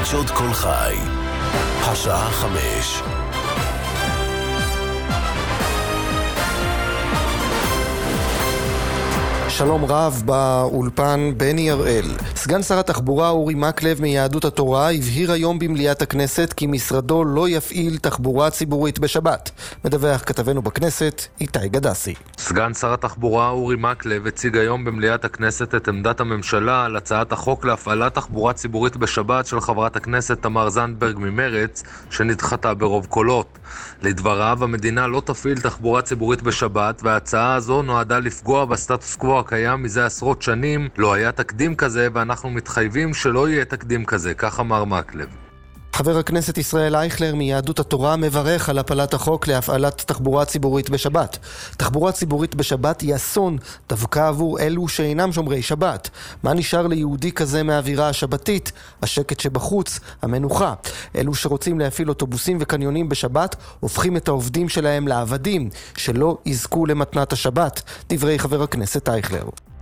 חדשות כל חי, השעה 5. שלום רב, באולפן בני הראל. סגן שר התחבורה אורי מקלב מיהדות התורה הבהיר היום במליאת הכנסת כי משרדו לא יפעיל תחבורה ציבורית בשבת. מדווח כתבנו בכנסת איתי גדסי. סגן שר התחבורה אורי מקלב הציג היום במליאת הכנסת את עמדת הממשלה על הצעת החוק להפעלת תחבורה ציבורית בשבת של חברת הכנסת תמר זנדברג ממרץ שנדחתה ברוב קולות. לדבריו, המדינה לא תפעיל תחבורה ציבורית בשבת, וההצעה הזו נועדה לפגוע בסטטוס קוו הקיים מזה עשרות שנים. לא היה תקדים כזה ואנחנו מתחייבים שלא יהיה תקדים כזה, כך אמר מקלב. חבר הכנסת ישראל אייכלר מיהדות התורה מברך על הפלת החוק להפעלת תחבורה ציבורית בשבת. תחבורה ציבורית בשבת היא אסון דווקא עבור אלו שאינם שומרי שבת. מה נשאר ליהודי כזה מהאווירה השבתית? השקט שבחוץ, המנוחה. אלו שרוצים להפעיל אוטובוסים וקניונים בשבת הופכים את העובדים שלהם לעבדים שלא יזכו למתנת השבת. דברי חבר הכנסת אייכלר.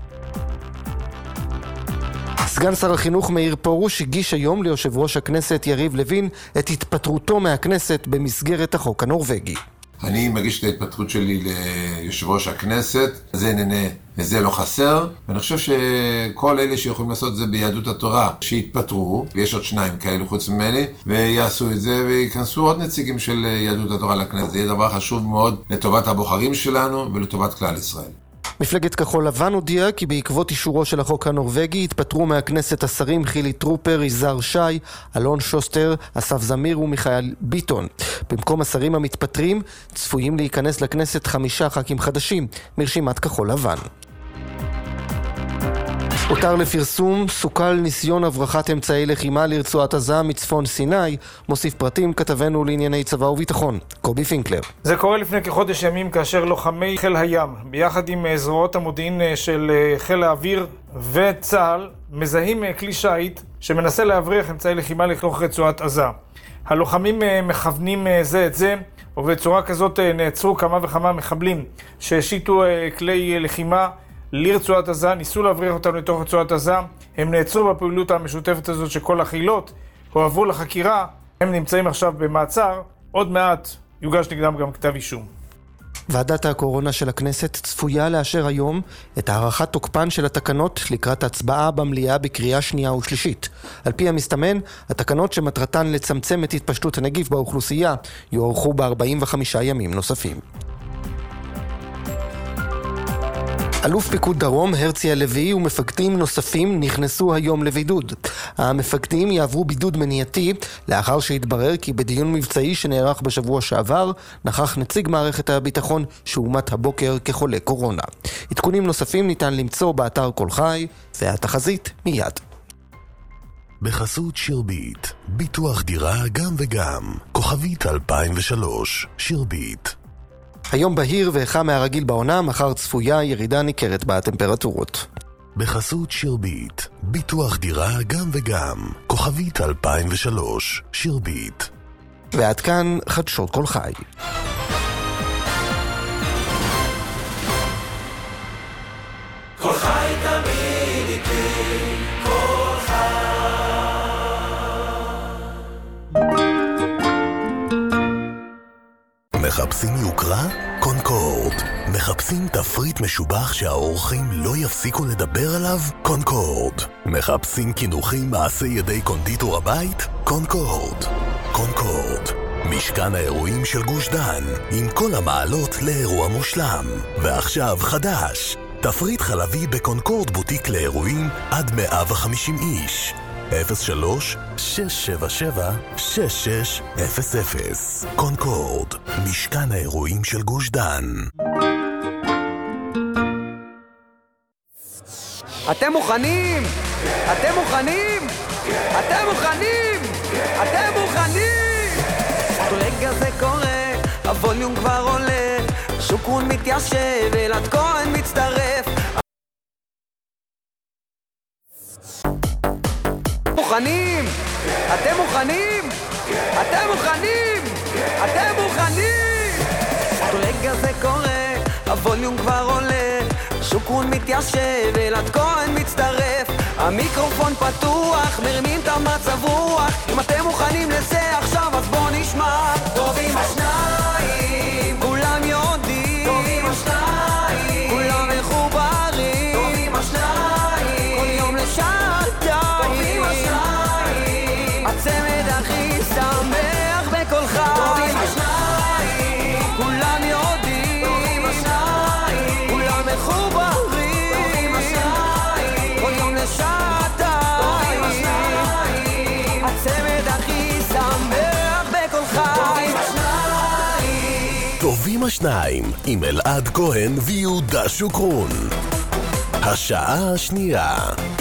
סגן שר החינוך מאיר פרוש הגיש היום ליושב ראש הכנסת יריב לוין את התפטרותו מהכנסת במסגרת החוק הנורווגי. אני מגיש את ההתפטרות שלי ליושב ראש הכנסת, זה נהנה וזה לא חסר, ואני חושב שכל אלה שיכולים לעשות את זה ביהדות התורה שיתפטרו, ויש עוד שניים כאלו חוץ ממני, ויעשו את זה ויכנסו עוד נציגים של יהדות התורה לכנסת. זה יהיה דבר חשוב מאוד לטובת הבוחרים שלנו ולטובת כלל ישראל. מפלגת כחול לבן הודיעה כי בעקבות אישורו של החוק הנורווגי התפטרו מהכנסת השרים חילי טרופר, יזהר שי, אלון שוסטר, אסף זמיר ומיכאל ביטון. במקום השרים המתפטרים צפויים להיכנס לכנסת 5 ח"כים חדשים מרשימת כחול לבן. הותר לפרסום סוכל ניסיון הברחת אמצעי לחימה לרצועת עזה מצפון סיני. מוסיף פרטים כתבנו לענייני צבא וביטחון קובי פינקלר. זה קורה לפני כחודש ימים כאשר לוחמי חיל הים ביחד עם זרועות המודיעין של חיל האוויר וצה"ל מזהים כלי שיט שמנסה להבריח אמצעי לחימה לתוך רצועת עזה. הלוחמים מכוונים זה את זה, ובצורה כזאת נעצרו כמה וכמה מחבלים שהשיתו כלי לחימה לרצועת עזה, ניסו להבריח אותנו לתוך רצועת עזה. הם נעצרו בפעילות המשותפת הזאת שכל החילות הועברו לחקירה. הם נמצאים עכשיו במעצר, עוד מעט יוגש נגדם גם כתב אישום. ועדת הקורונה של הכנסת צפויה לאשר היום את הארכת תוקפן של התקנות לקראת הצבעה במליאה בקריאה שנייה ושלישית. על פי המסתמן, התקנות שמטרתן לצמצם את התפשטות הנגיף באוכלוסייה יוארכו ב-45 ימים נוספים. אלוף פיקוד דרום הרצי הלוי ומפקדים נוספים נכנסו היום לבידוד. המפקדים יעברו בידוד מניעתי לאחר שהתברר כי בדיון מבצעי שנערך בשבוע שעבר נכח נציג מערכת הביטחון שאומת הבוקר כחולה קורונה. עדכונים נוספים ניתן למצוא באתר כל חי, והתחזית מיד. בחסות שירביט, ביטוח דירה גם וגם, כוכבית 2003, שירביט. היום בהיר וחם מהרגיל בעונה, מחר צפויה ירידה ניכרת בטמפרטורות. בחסות שירביט, ביטוח דירה גם וגם, כוכבית 2003, שירביט. ועד כאן חדשות כל חי. כל חי תמיד איתי, כל חי. מחפשים יוקרה? קונקורד. מחפשים תפריט משובח שהאורחים לא יפסיקו לדבר עליו? קונקורד. מחפשים כינוחים מעשי ידי קונדיטור הבית? קונקורד. קונקורד. משכן האירועים של גוש דן, עם כל המעלות לאירוע מושלם. ועכשיו חדש, תפריט חלבי בקונקורד בוטיק לאירועים עד 150 איש. 03-677-6600. קונקורד, משכן האירועים של גוש דן. אתם מוכנים? אתם מוכנים? אתם מוכנים? אתם מוכנים? רגע זה קורה, הווליום כבר עולה, שוקרון מתיישב, אלעד כהן מצטרף. מוכנים? אתם מוכנים? אתם מוכנים? אתם מוכנים? רגע זה קורה, הווליום כבר עולה, שוקרון מתיישב, אלעד כהן מצטרף. המיקרופון פתוח, מרימים את המצב רוח. אם אתם מוכנים לזה עכשיו אז בוא נשמע. טובים השניים, כולם יודעים. טובים השניים, כולם מחוברים. טובים השניים, כל יום לשעתיים. טובים השניים, הצמד הכי שמח בכל חי. טובים השניים, כולם יודעים. טובים השניים, כולם מחוברים. טובים השניים, כל יום לשעתיים. טובים השניים, הצמד הכי שמח בכל חי. טובים השניים עם אלעד כהן ויהודה שוקרון. השעה השנייה.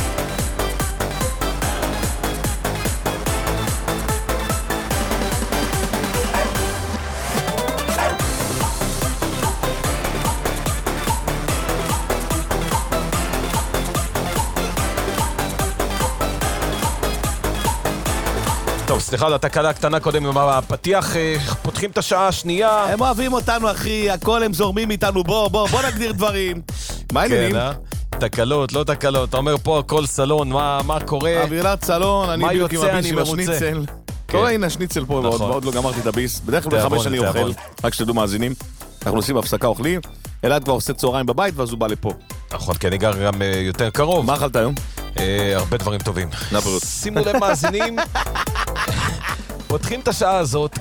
טוב, סליחה על התקלה קטנה קודם עם הפתיח, פותחים את השעה השנייה. הם אוהבים אותנו, אחי, הכל הם זורמים איתנו, בוא נגדיר דברים. מה העניינים? תקלות, לא תקלות, אתה אומר פה הכל סלון, מה קורה? אווירת סלון, אני בדיוק עם הביס של השניצל. לא, הנה השניצל פה, ועוד לא גמרתי את הביס. בדרך כלל ב5 אני אוכל, רק שתדעו מאזינים. אנחנו עושים הפסקה אוכלים, אלעד כבר עושה צהריים בבית, ואז הוא בא לפה. נכון, כי אני גר גם יותר קרוב. מה אכלת היום? הרבה דברים טובים. נברות. שימו לב מאזינים, פותחים את השעה הזאת,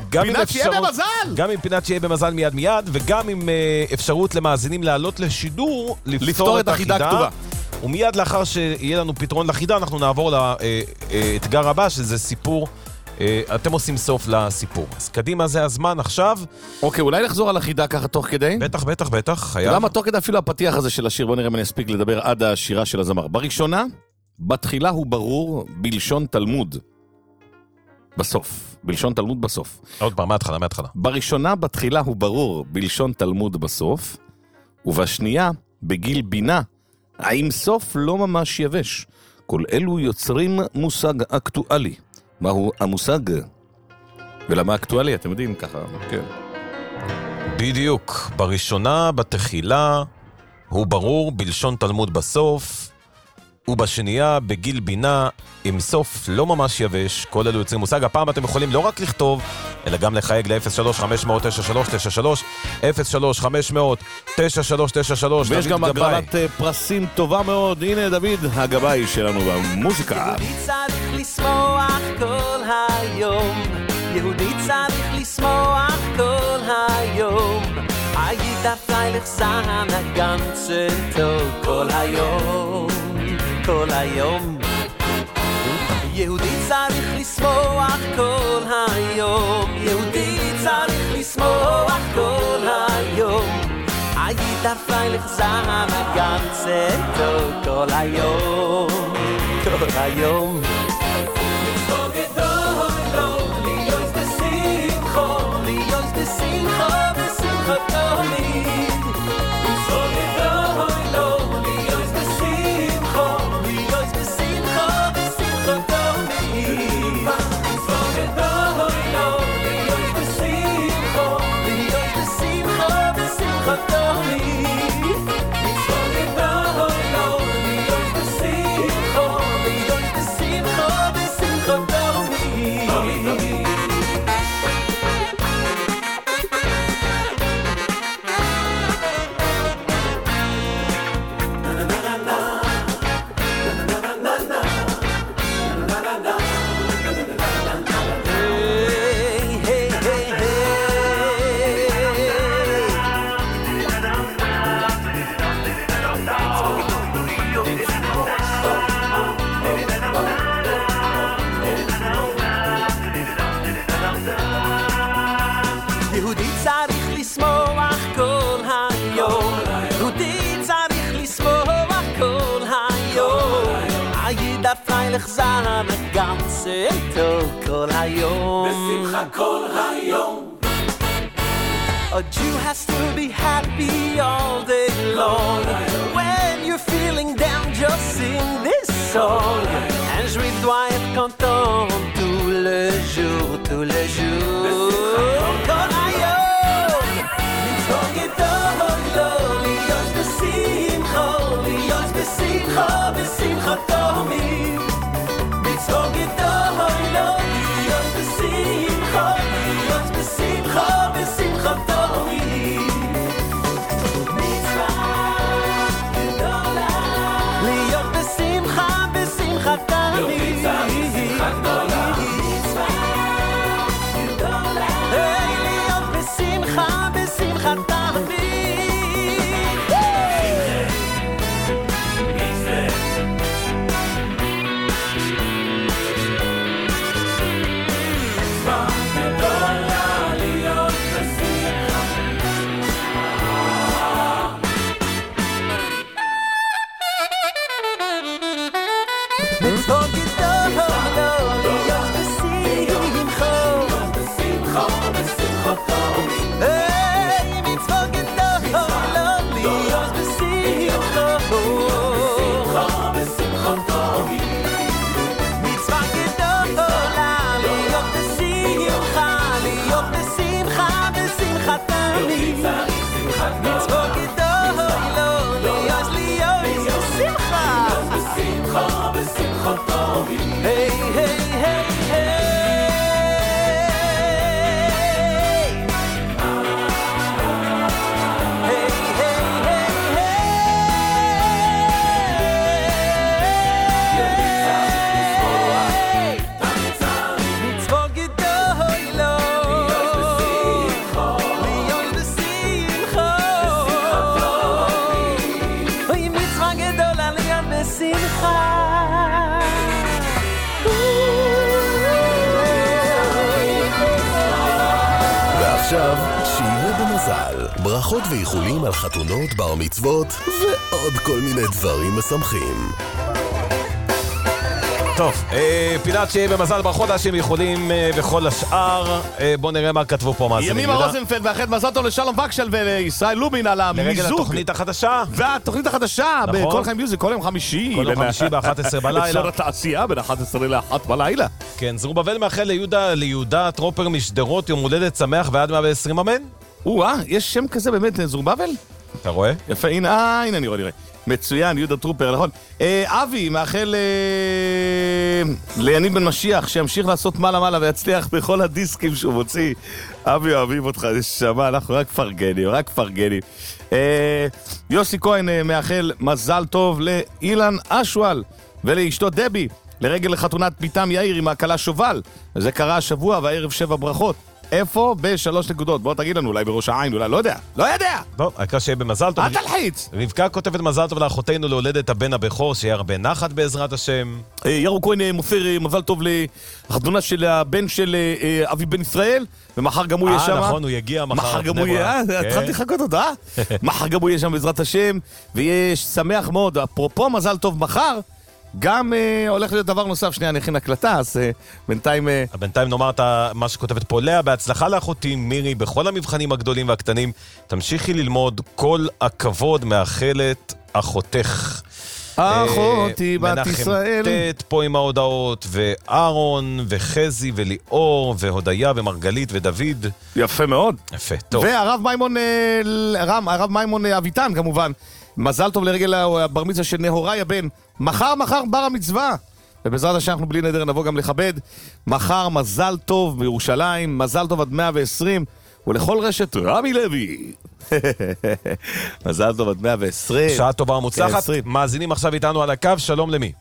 גם עם פינת שיהיה במזל מיד, וגם עם אפשרות למאזינים לעלות לשידור, לפתור את החידה כתובה. ומיד לאחר שיהיה לנו פתרון לחידה, אנחנו נעבור לאתגר הבא, שזה סיפור. אתם עושים סוף לסיפור. אז קדימה, זה הזמן עכשיו. אוקיי, אולי נחזור על החידה ככה תוך כדי? בטח, חייב. למה תוך כדי אפילו הפתיח הזה של השיר, בוא נראה אם אני אספיק לדבר עד השירה של הזמר. בראשונה, בתחילה הוא ברור, בלשון תלמוד. בסוף. בלשון תלמוד בסוף. עוד פעם, מההתחלה. בראשונה, בתחילה הוא ברור, בלשון תלמוד בסוף. ובשנייה, בגיל בינה, האם סוף לא ממש יבש. כל אלו יוצרים מושג אקטואלי. מהו המושג? ולמה אקטואלי? אתם יודעים ככה, כן. בדיוק. בראשונה, בתחילה, הוא ברור, בלשון תלמוד בסוף. ובשנייה, בגיל בינה, עם סוף לא ממש יבש, כל אלו יוצרים מושג. הפעם אתם יכולים לא רק לכתוב, אלא גם לחייג ל-03-500-9393, 03-500-9393. ויש גם הגרלת פרסים טובה מאוד. הנה דוד, הגבאי שלנו במוזיקה. יהודי צריך לשמוח כל היום, יהודי צריך לשמוח כל היום. היית פרייליך זן הגנצן טוב כל היום, כל היום. יהודי צריך לשמוח כל היום, יהודי צריך לשמוח כל היום. היית פרייליך זן הגנצן טוב כל היום, כל היום. לחזן הגנצן טוב כל היום, בשמחה כל היום. A Jew has to be happy all day long. When you're feeling down, just sing this song. Un juif doit être content tout le jour, tout le jour. כל היום. לצחוק גדול, להיות בשמחה, להיות בשמחה, בשמחה תמיד. מצוות גדול לא להיות בשמחה בשמחתו היי מצוות גדול לא להיות בשמחה בשמחתו מצוות גדולה להיות בשמחה בשמחתה מצוות גדול לא להיות בשמחה בשמחתו היי היי היי עכשיו, שיהיה במזל, ברכות ואיחולים על חתונות, בר מצוות ועוד כל מיני דברים משמחים. טוב, פינת שיהיה במזל, ברכות אנשים יכולים וכל השאר. בואו נראה מה כתבו פה מאזינים. ימימה רוזנפלד ואחד מזל טוב לשלום וקשל ולישראל לובין על המיזוג. לרגל התוכנית החדשה. והתוכנית החדשה, בכל חיים מיוזיק, כל יום חמישי. כל יום חמישי ב-11 בלילה. אצל התעשייה בין 11 ל-1 בלילה. כן, זרובבל מאחל ליהודה טרופר משדרות, יום הולדת שמח ועד 120 אמן. יש שם כזה באמת, זרובבל? אתה רואה? יפה, הנה אני רואה. מצוין, יהודה טרופר, נכון. אבי, מאחל ליניב בן משיח, שימשיך לעשות מעלה ויצליח בכל הדיסקים שהוא מוציא. אבי, אוהבים אותך, נשמה, אנחנו רק פרגנים. יוסי כהן מאחל מזל טוב לאילן אשואל ולאשתו דבי, לרגל לחתונת ביתם יאיר עם ההקלה שובל. זה קרה השבוע והערב 7 ברכות. איפה? ב3 נקודות. בוא תגיד לנו, אולי בראש העין, אולי, לא יודע. טוב, העיקר שיהיה במזל טוב. אל תלחיץ. רבקה כותבת מזל טוב לאחותינו להולדת הבן הבכור, שיהיה הרבה נחת בעזרת השם. ירו כהן מוסר מזל טוב לחתונה של הבן של אבי בן ישראל, ומחר גם הוא יהיה שם. נכון, הוא יגיע מחר גם הוא יהיה, התחלתי לחכות אותה. מחר גם הוא יהיה שם בעזרת השם, ויהיה שמח מאוד. אפרופו מזל טוב מחר, גם הולך להיות דבר נוסף, שנייה, נכין הקלטה, אז בינתיים נאמר את מה שכותבת פה לאה, בהצלחה לאחותי מירי בכל המבחנים הגדולים והקטנים, תמשיכי ללמוד, כל הכבוד מאחלת אחותך. אחותי בת ישראל. מנחם תת פה עם ההודעות, ואהרון וחזי וליאור והודיה ומרגלית ודוד. יפה מאוד. יפה, טוב. והרב מימון אביטן כמובן, מזל טוב לרגל הבר מצווה של נהוראי הבן. מחר בר המצווה. ובעזרת השם אנחנו בלי נדר נבוא גם לכבד. מחר מזל טוב בירושלים, מזל טוב עד 120, ולכל רשת רמי לוי. מזל טוב עד 120. שעה טובה ומוצלחת. מאזינים עכשיו איתנו על הקו, שלום למי?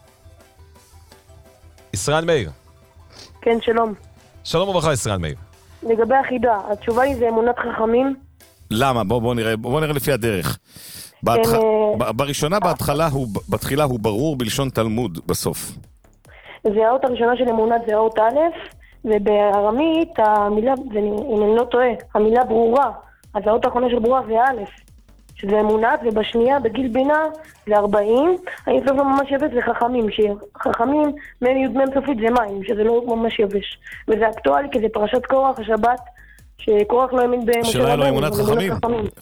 ישראל מאיר. כן, שלום. שלום וברכה, ישראל מאיר. לגבי החידה, התשובה היא זה אמונת חכמים. למה? בוא נראה לפי הדרך. בראשונה, בתחילה הוא ברור בלשון תלמוד בסוף. זה האות הראשונה של אמונת, זה האות א', ובארמית המילה, אם אני לא טועה, המילה ברורה, אז האות האחרונה של ברורה זה א', שזה אמונת, ובשנייה בגיל בינה זה 40, אני חושב ממש יבש זה חכמים, שחכמים מי"מ סופית זה מים, שזה לא ממש יבש, וזה אקטואלי כי זה פרשת קורח, השבת, שקורח לא האמין במשה שלא היה לו אמונת חכמים.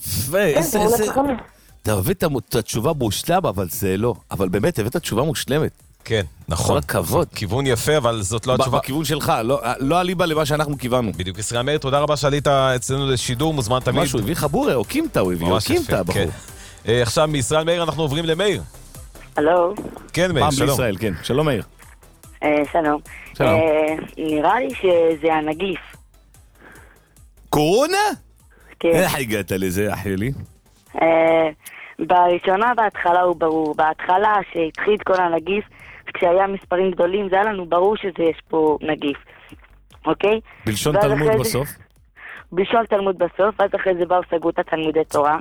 אתה הבאת את התשובה מושלם, אבל זה לא. אבל באמת, הבאת תשובה מושלמת. כן, נכון. כל הכבוד. כיוון יפה, אבל זאת לא התשובה. בכיוון שלך, לא עליבה למה שאנחנו כיוונו. בדיוק, ישראל מאיר, תודה רבה שעלית אצלנו לשידור, מוזמן תמיד. משהו, הביא חבורה, או קימתה, הוא הביא, או קימתה, בחור. עכשיו מישראל מאיר אנחנו עוברים למאיר. הלו. כן, מאיר, שלום. בישראל, כן. שלום, מאיר. שלום. נראה לי שזה הנגיף. קורונה? כן. איך הגעת לזה, אחי? בראשונה בהתחלה הוא ברור. בהתחלה שהתחיל כל הנגיף, כשהיה מספרים גדולים, זה היה לנו ברור שיש פה נגיף. אוקיי? בלשון תלמוד בסוף? בלשון תלמוד בסוף, ואז אחרי זה באו סגרו את התלמודי תורה.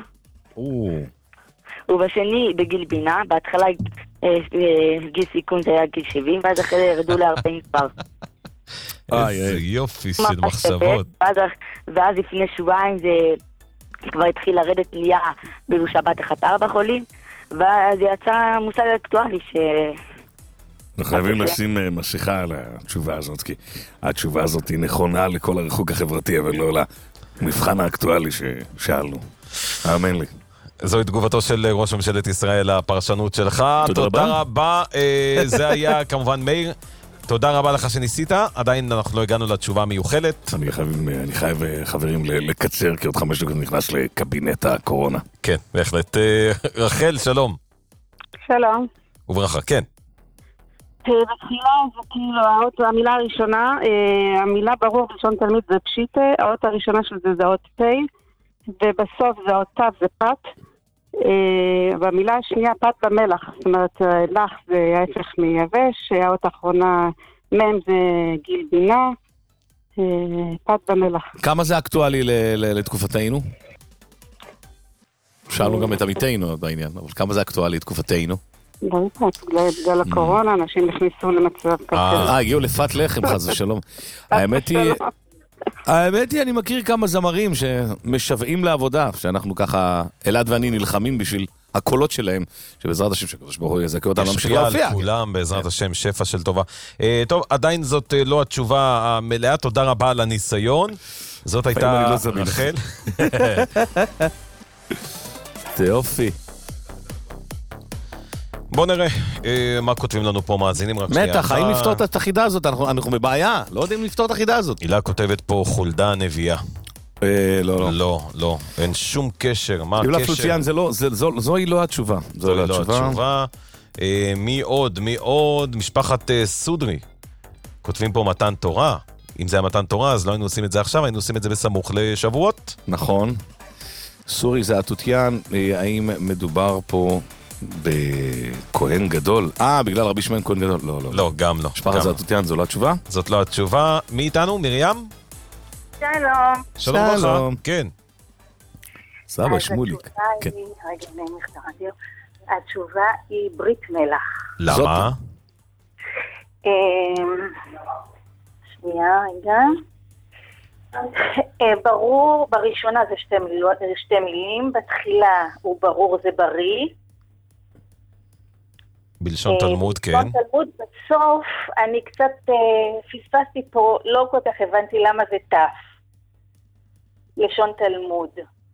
ובשני בגיל בינה, בהתחלה גיל סיכון זה היה גיל 70, ואז אחרי זה ירדו ל-40 מספר. איזה יופי של מחשבות. ואז לפני שבועיים זה כבר התחיל לרדת נהיה ביום שבת 1-4 חולים, ואז יצא מושג אקטואלי אנחנו חייבים לשים משיכה על התשובה הזאת, כי התשובה הזאת היא נכונה לכל הריחוק החברתי, אבל לא למבחן האקטואלי ששאלנו. האמן לי. זוהי תגובתו של ראש ממשלת ישראל, הפרשנות שלך. תודה רבה. זה היה כמובן מאיר. תודה רבה לך שניסית. עדיין אנחנו לא הגענו לתשובה המיוחלת. אני חייב, חברים, לקצר, כי עוד 5 דקות נכנס לקבינט הקורונה. כן, בהחלט. רחל, שלום. שלום. וברכה, כן. בתחילה זה כאילו המילה הראשונה, המילה ברור בלשון תלמיד זה פשיטה, האות הראשונה של זה אות פ', ובסוף זה אות ת' זה פת, והמילה השנייה פת במלח, זאת אומרת לח זה ההפך מיבש, האות האחרונה מם זה גיל בינה, פת במלח. כמה זה אקטואלי לתקופתנו? שאלנו גם את עמיתנו בעניין, אבל כמה זה אקטואלי לתקופתנו? לא יודעת, בגלל הקורונה אנשים נכנסו למצב כזה. הגיעו לפת לחם, חס ושלום. האמת היא, אני מכיר כמה זמרים שמשוועים לעבודה, שאנחנו ככה, אלעד ואני נלחמים בשביל הקולות שלהם, שבעזרת השם שקדוש ברוך הוא יזכה אותם להמשיך להופיע. ישפיע על כולם, בעזרת השם, שפע של טובה. טוב, עדיין זאת לא התשובה המלאה, תודה רבה על הניסיון. זאת הייתה רחל. זה יופי. בוא נראה מה כותבים לנו פה מאזינים. מתח, האם לפתור את החידה הזאת? אנחנו בבעיה, לא יודעים לפתור את החידה הזאת. הילה כותבת פה חולדה הנביאה. לא, אין שום קשר. מה הקשר? יולה פלוציאן, זוהי לא התשובה. זוהי לא התשובה. מי עוד? משפחת סודרי. כותבים פה מתן תורה. אם זה היה מתן תורה, אז לא היינו עושים את זה עכשיו, היינו עושים את זה בסמוך לשבועות. נכון. סורי זה התותיין, האם מדובר פה בכהן גדול? בגלל רבי שמעון כהן גדול? לא, גם לא. משפחת זה התותיין, זו לא התשובה? זאת לא התשובה. מי איתנו? מרים? שלום. שלום ברכה. כן. סבא, שמוליק. התשובה היא ברית מלח. למה? שנייה, רגע. ברור, בראשונה זה שתי מילים, בתחילה הוא ברור זה בריא. בלשון תלמוד, כן. בלשון תלמוד, בסוף אני קצת פספסתי פה, לא כל כך הבנתי למה זה תף. לשון תלמוד.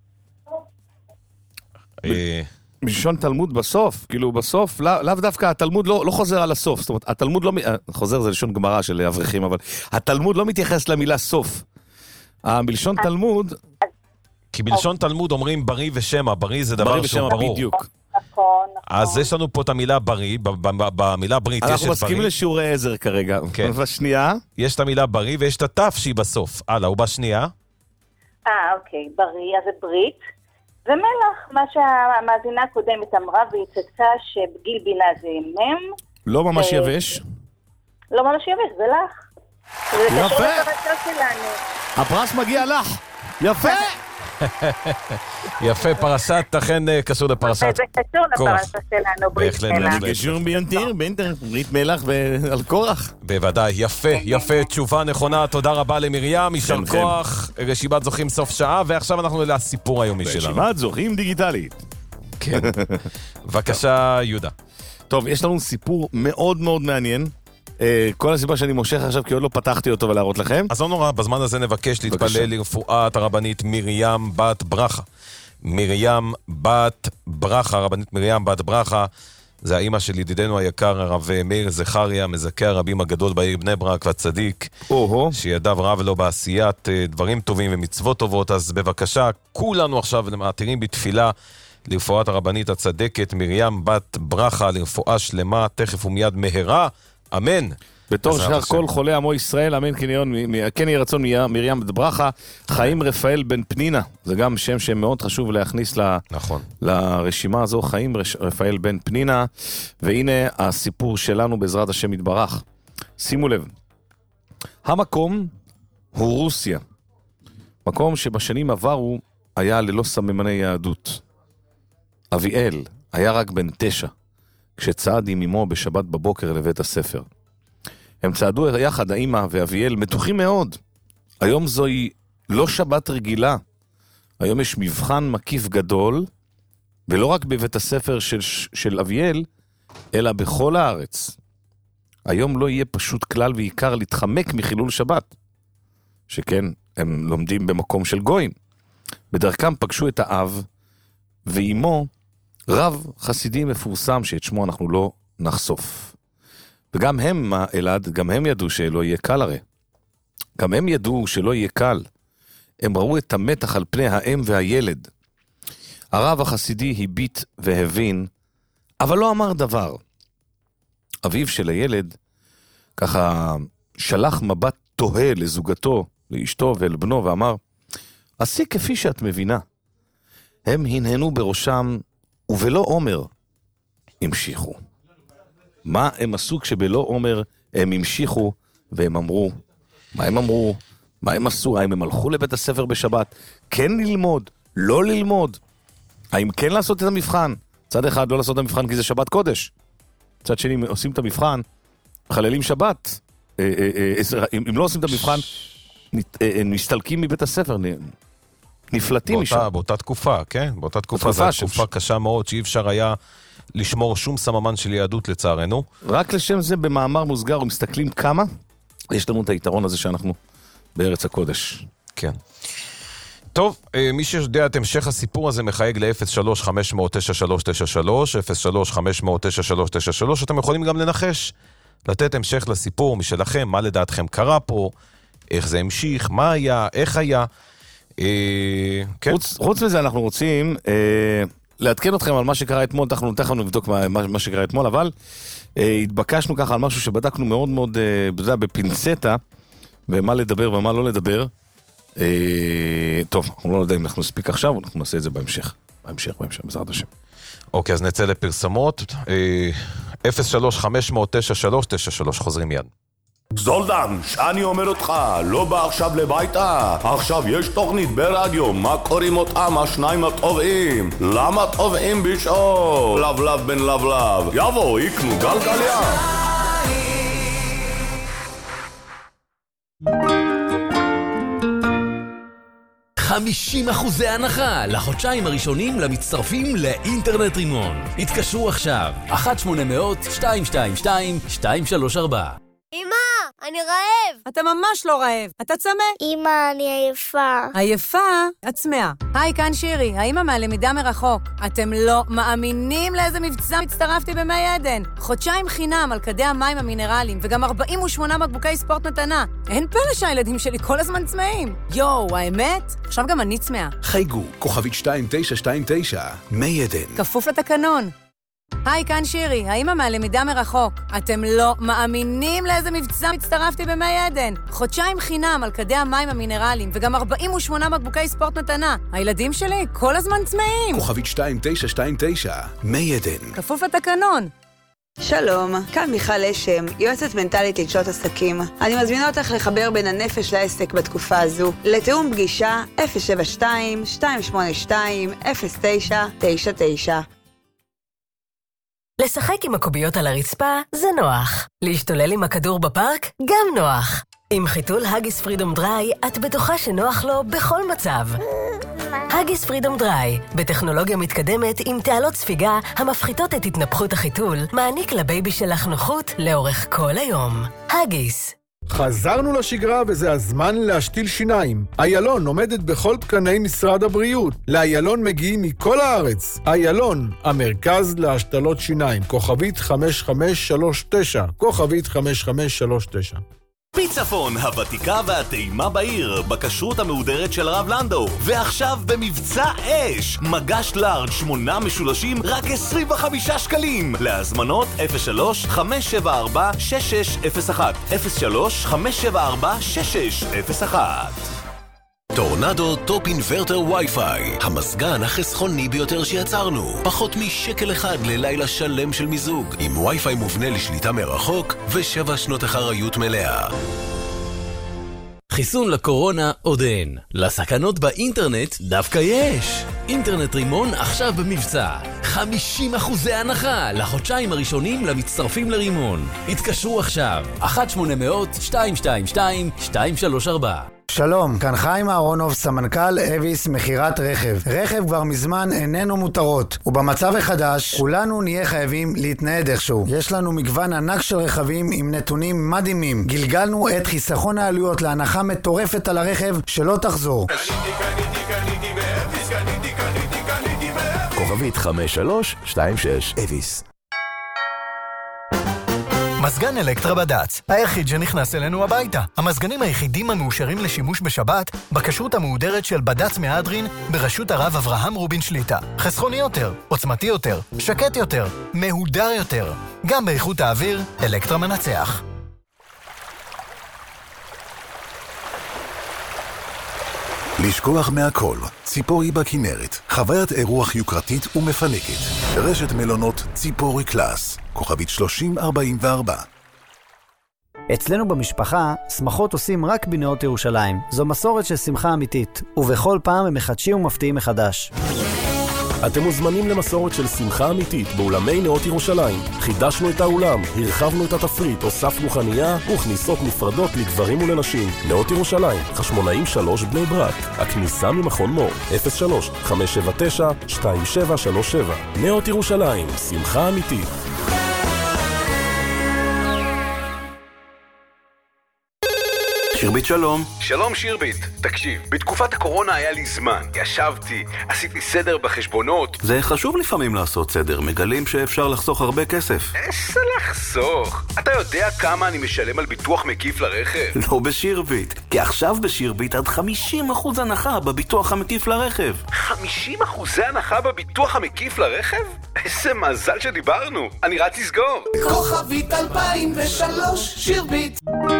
בלשון תלמוד בסוף, כאילו בסוף, לאו דווקא התלמוד לא חוזר על הסוף, זאת אומרת, התלמוד לא, חוזר זה לשון גמרא של אברכים, אבל התלמוד לא מתייחס למילה סוף. בלשון תלמוד... כי בלשון תלמוד אומרים בריא ושמע, בריא זה דבר שהוא ברור. בדיוק. נכון. אז יש לנו פה את המילה בריא, במילה ברית יש את בריא. אנחנו מסכים לשיעורי עזר כרגע. בשנייה? יש את המילה בריא ויש את התף שהיא בסוף. הלאה, הוא בשנייה. אוקיי, בריא, אז זה ברית. ומלח, מה שהמאזינה הקודמת אמרה והיא צדקה שבגיל בינה זה מם. לא ממש יבש. לא ממש יבש, זה לך. יפה. הפרס מגיע לך. יפה. יפה, פרשת, אכן קשור לפרשת. זה קשור לפרשת שלנו, ברית מלח. קשור ביותר, בין ברית מלח ועל קורח. בוודאי, יפה, תשובה נכונה, תודה רבה למרים, יישר כוח, רשימת זוכים סוף שעה, ועכשיו אנחנו לסיפור היומי שלנו. רשימת זוכים דיגיטלית. כן. בבקשה, יהודה. טוב, יש לנו סיפור מאוד מאוד מעניין. כל הסיבה שאני מושך עכשיו כי עוד לא פתחתי אותו ולהראות לכם. אז לא נורא, בזמן הזה נבקש להתפלל לרפואת הרבנית מרים בת ברכה. מרים בת ברכה, הרבנית מרים בת ברכה, זה האמא של ידידנו היקר הרב מאיר זכריה, מזכה הרבים הגדול בעיר בני ברק והצדיק, שידיו רב לו בעשיית דברים טובים ומצוות טובות. אז בבקשה, כולנו עכשיו מעתירים בתפילה לרפואת הרבנית הצדקת מרים בת ברכה, לרפואה שלמה תכף ומיד מהרה, אמן. בתור שאר כל חולי עמו ישראל, אמן כן יהיה רצון מרים בת ברכה. חיים רפאל בן פנינה, זה גם שם שמאוד חשוב להכניס לרשימה הזו, חיים רפאל בן פנינה. והנה הסיפור שלנו בעזרת השם יתברך. שימו לב, המקום הוא רוסיה, מקום שבשנים עברו היה ללא סממני יהדות. אביאל היה רק בן 9 כשצעד עם אמו בשבת בבוקר לבית הספר. הם צעדו יחד, האמא ואביאל, מתוחים מאוד. היום זוהי לא שבת רגילה. היום יש מבחן מקיף גדול, ולא רק בבית הספר של אביאל, אלא בכל הארץ. היום לא יהיה פשוט כלל ועיקר להתחמק מחילול שבת. שכן, הם לומדים במקום של גויים. בדרכם פגשו את האב, ואימו רב חסידי מפורסם שאת שמו אנחנו לא נחשוף. וגם הם, אלעד, גם הם ידעו שלא יהיה קל הרי. גם הם ידעו שלא יהיה קל. הם ראו את המתח על פני האם והילד. הרב החסידי הביט והבין, אבל לא אמר דבר. אביו של הילד ככה שלח מבט תוהה לזוגתו, לאשתו ואל בנו, ואמר, עשי כפי שאת מבינה. הם הנהנו בראשם, ובלא אומר המשיכו. מה הם עשו כשבלא אומר הם המשיכו, והם אמרו, מה הם אמרו? מה הם עשו? האם הם הלכו לבית הספר בשבת? כן ללמוד? לא ללמוד? האם כן לעשות את המבחן? צד אחד לא לעשות את המבחן כי זה שבת קודש. צד שני עושים את המבחן, חללים שבת. אם לא עושים את המבחן, מסתלקים מבית הספר, נפלטים משם. באותה תקופה, כן? באותה תקופה, זו תקופה קשה מאוד, שאי אפשר היה לשמור שום סממן של יהדות לצערנו. רק לשם זה במאמר מוסגר, ומסתכלים כמה, יש לנו את היתרון הזה שאנחנו בארץ הקודש. כן. טוב, מי שיודע את המשך הסיפור הזה מחייג ל-03-500-9393, 03-500-9393, אתם יכולים גם לנחש, לתת המשך לסיפור משלכם, מה לדעתכם קרה פה, איך זה המשיך, מה היה, איך היה. כן. חוץ מזה אנחנו רוצים לעדכן אתכם על מה שקרה אתמול, אנחנו תכף נבדוק מה שקרה אתמול, אבל התבקשנו ככה על משהו שבדקנו מאוד מאוד בפינצטה, ומה לדבר ומה לא לדבר. טוב, אנחנו לא יודע אם אנחנו נספיק עכשיו, אנחנו נעשה את זה בהמשך, בעזרת השם. אוקיי, אז נצא לפרסמות. 03-500-9393, חוזרים מיד. זולדן, שאני אומר אותך, לא בא עכשיו לביתה. עכשיו יש תוכנית ברדיו, מה קוראים אותם השניים הטובעים? למה טובעים בשעור? לבלב בן לבלב, יבוא, יקנו גלגליה. 50% הנחה לחודשיים הראשונים למצטרפים לאינטרנט רימון. התקשרו עכשיו, 1-800-222-234. אמא, אני רעב. אתה ממש לא רעב, אתה צמא. אמא, אני עייפה. עייפה? את צמאה. היי, כאן שירי, האמא מהלמידה מרחוק. אתם לא מאמינים לאיזה מבצע הצטרפתי במי עדן. חודשיים חינם על כדי המים המינרליים, וגם 48 בקבוקי ספורט מתנה. אין פלא שהילדים שלי כל הזמן צמאים. יואו, האמת? עכשיו גם אני צמאה. חייגו, כוכבית 2929, מי עדן. כפוף לתקנון. היי, כאן שירי, האמא מהלמידה מרחוק. אתם לא מאמינים לאיזה מבצע הצטרפתי במי עדן. חודשיים חינם על כדי המים המינרליים, וגם 48 בקבוקי ספורט מתנה. הילדים שלי כל הזמן צמאים. כוכבית 2929, מי עדן. כפוף לתקנון. שלום, כאן מיכל אשם, יועצת מנטלית לתשות עסקים. אני מזמינה אותך לחבר בין הנפש לעסק בתקופה הזו. לתאום פגישה 072-282-0999. לשחק עם הקוביות על הרצפה זה נוח. להשתולל עם הכדור בפארק גם נוח. עם חיתול הגיס פרידום דריי את בטוחה שנוח לו בכל מצב. הגיס פרידום דריי, בטכנולוגיה מתקדמת עם תעלות ספיגה המפחיתות את התנפחות החיתול, מעניק לבייבי שלך נוחות לאורך כל היום. הגיס. חזרנו לשגרה וזה הזמן להשתיל שיניים. איילון עומדת בכל תקני משרד הבריאות. לאיילון מגיעים מכל הארץ. איילון, המרכז להשתלות שיניים. כוכבית 5539. כוכבית 5539. פיצפון, הוותיקה והטעימה בעיר, בכשרות המהודרת של הרב לנדו. ועכשיו במבצע אש, מגש לארג' 8 משולשים, רק 25 שקלים. להזמנות 03-574-6601 03-574-6601. טורנדו טופ אינברטר וי-פיי, המסגן החסכוני ביותר שיצרנו. פחות משקל אחד ללילה שלם של מיזוג, עם וי-פיי מובנה לשליטה מרחוק ו7 שנות אחריות מלאה. חיסון לקורונה עוד אין. לסכנות באינטרנט דווקא יש. אינטרנט רימון עכשיו במבצע. 50% הנחה לחודשיים הראשונים למצטרפים לרימון. התקשרו עכשיו, 1-800-222-234. שלום, כאן חיים אהרונוב, סמנכ"ל אביס מחירת רכב. רכב כבר מזמן איננו מותרות, ובמצב החדש כולנו נהיה חייבים להתנהד איכשהו. יש לנו מגוון ענק של רכבים עם נתונים מדהימים. גלגלנו את חיסכון העלויות להנחה מטורפת על הרכב שלא תחזור. כוכבית 5326 אביס. מזגן אלקטרה בד"ץ, היחיד שנכנס אלינו הביתה. המזגנים היחידים המאושרים לשימוש בשבת, בכשרות המהודרת של בד"ץ מהדרין, בראשות הרב אברהם רובין שליטה. חסכוני יותר, עוצמתי יותר, שקט יותר, מהודר יותר. גם באיכות האוויר, אלקטרה מנצח. לשכוח מהכל, ציפורי בכנרת, חוויית אירוח יוקרתית ומפנקת. רשת מלונות ציפורי קלאס, כוכבית 3044. אצלנו במשפחה, שמחות עושים רק בנאות ירושלים. זו מסורת של שמחה אמיתית, ובכל פעם הם מחדשים ומפתיעים מחדש. אתם מוזמנים למסורת של שמחה אמיתית באולמי נאות ירושלים. חידשנו את האולם, הרחבנו את התפריט, הוספנו חנייה וכניסות נפרדות לגברים ולנשים. נאות ירושלים, חשמונאים 3 בני ברק. הכניסה ממכון מור, 03-579-2737. נאות ירושלים, שמחה אמיתית. שירבית שלום. שלום שירבית. תקשיב, בתקופת הקורונה היה לי זמן. ישבתי, עשיתי סדר בחשבונות. זה חשוב לפעמים לעשות סדר, מגלים שאפשר לחסוך הרבה כסף. איזה לחסוך? אתה יודע כמה אני משלם על ביטוח מקיף לרכב? לא בשירבית, כי עכשיו בשירבית עד 50% הנחה בביטוח המקיף לרכב. 50% הנחה בביטוח המקיף לרכב? איזה מזל שדיברנו. אני רץ לסגור. כוכבית 2003 שירבית.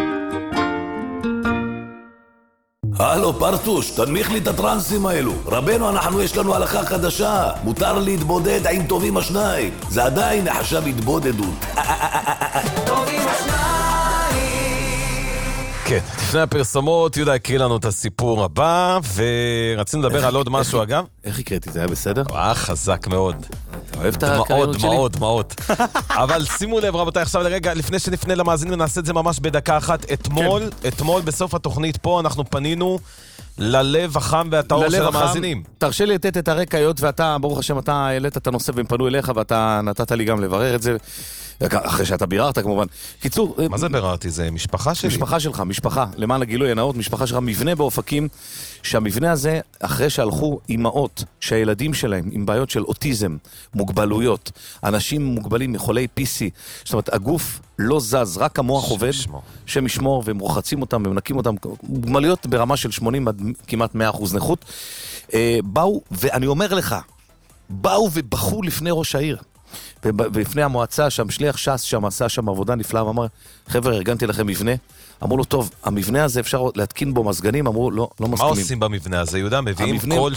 הלו פרטוש, תנמיך לי את הטרנסים האלו. רבנו, יש לנו הלכה חדשה. מותר להתבודד עם טובים השניים. זה עדיין נחשב התבודדות. טובים השניים. כן, לפני הפרסומות, יהודה הקריא לנו את הסיפור הבא, ורצינו לדבר על עוד משהו אגב. איך הקראתי? זה היה בסדר? חזק מאוד. אוהב את הקריינות שלי? דמעות. אבל שימו לב רבותיי, עכשיו לרגע, לפני שנפנה למאזינים, נעשה את זה ממש בדקה אחת. אתמול בסוף התוכנית פה אנחנו פנינו ללב החם והטהור של המאזינים. תרשה לי לתת את הרקע, היות ואתה, ברוך השם, אתה העלית את הנושא והם פנו אליך, ואתה נתת לי גם לברר את זה, אחרי שאתה ביררת כמובן. קיצור... מה זה ביררתי? זה משפחה שלי? משפחה שלך, משפחה, למען הגילוי הנאות, משפחה שלך, מבנה באופקים, שהמבנה הזה, אחרי שהלכו אימהות, שהילדים שלהם עם בעיות של אוטיזם, מוגבלויות, אנשים מוגבלים מחולי PC, זאת אומרת, הגוף לא זז, רק המוח עובד, שמשמור, ומורחצים אותם ומנקים אותם, מוגבלויות ברמה של 80 עד כמעט 100% נכות, באו, ואני אומר לך, באו ובחו לפני ראש העיר, ולפני המועצה, שם שליח ש"ס, שם עשה שם עבודה נפלאה, ואמר, חבר'ה, ארגנתי לכם מבנה, אמרו לו, טוב, המבנה הזה אפשר להתקין בו מזגנים, אמרו, לא מסכימים. מה עושים במבנה הזה, יהודה? מביאים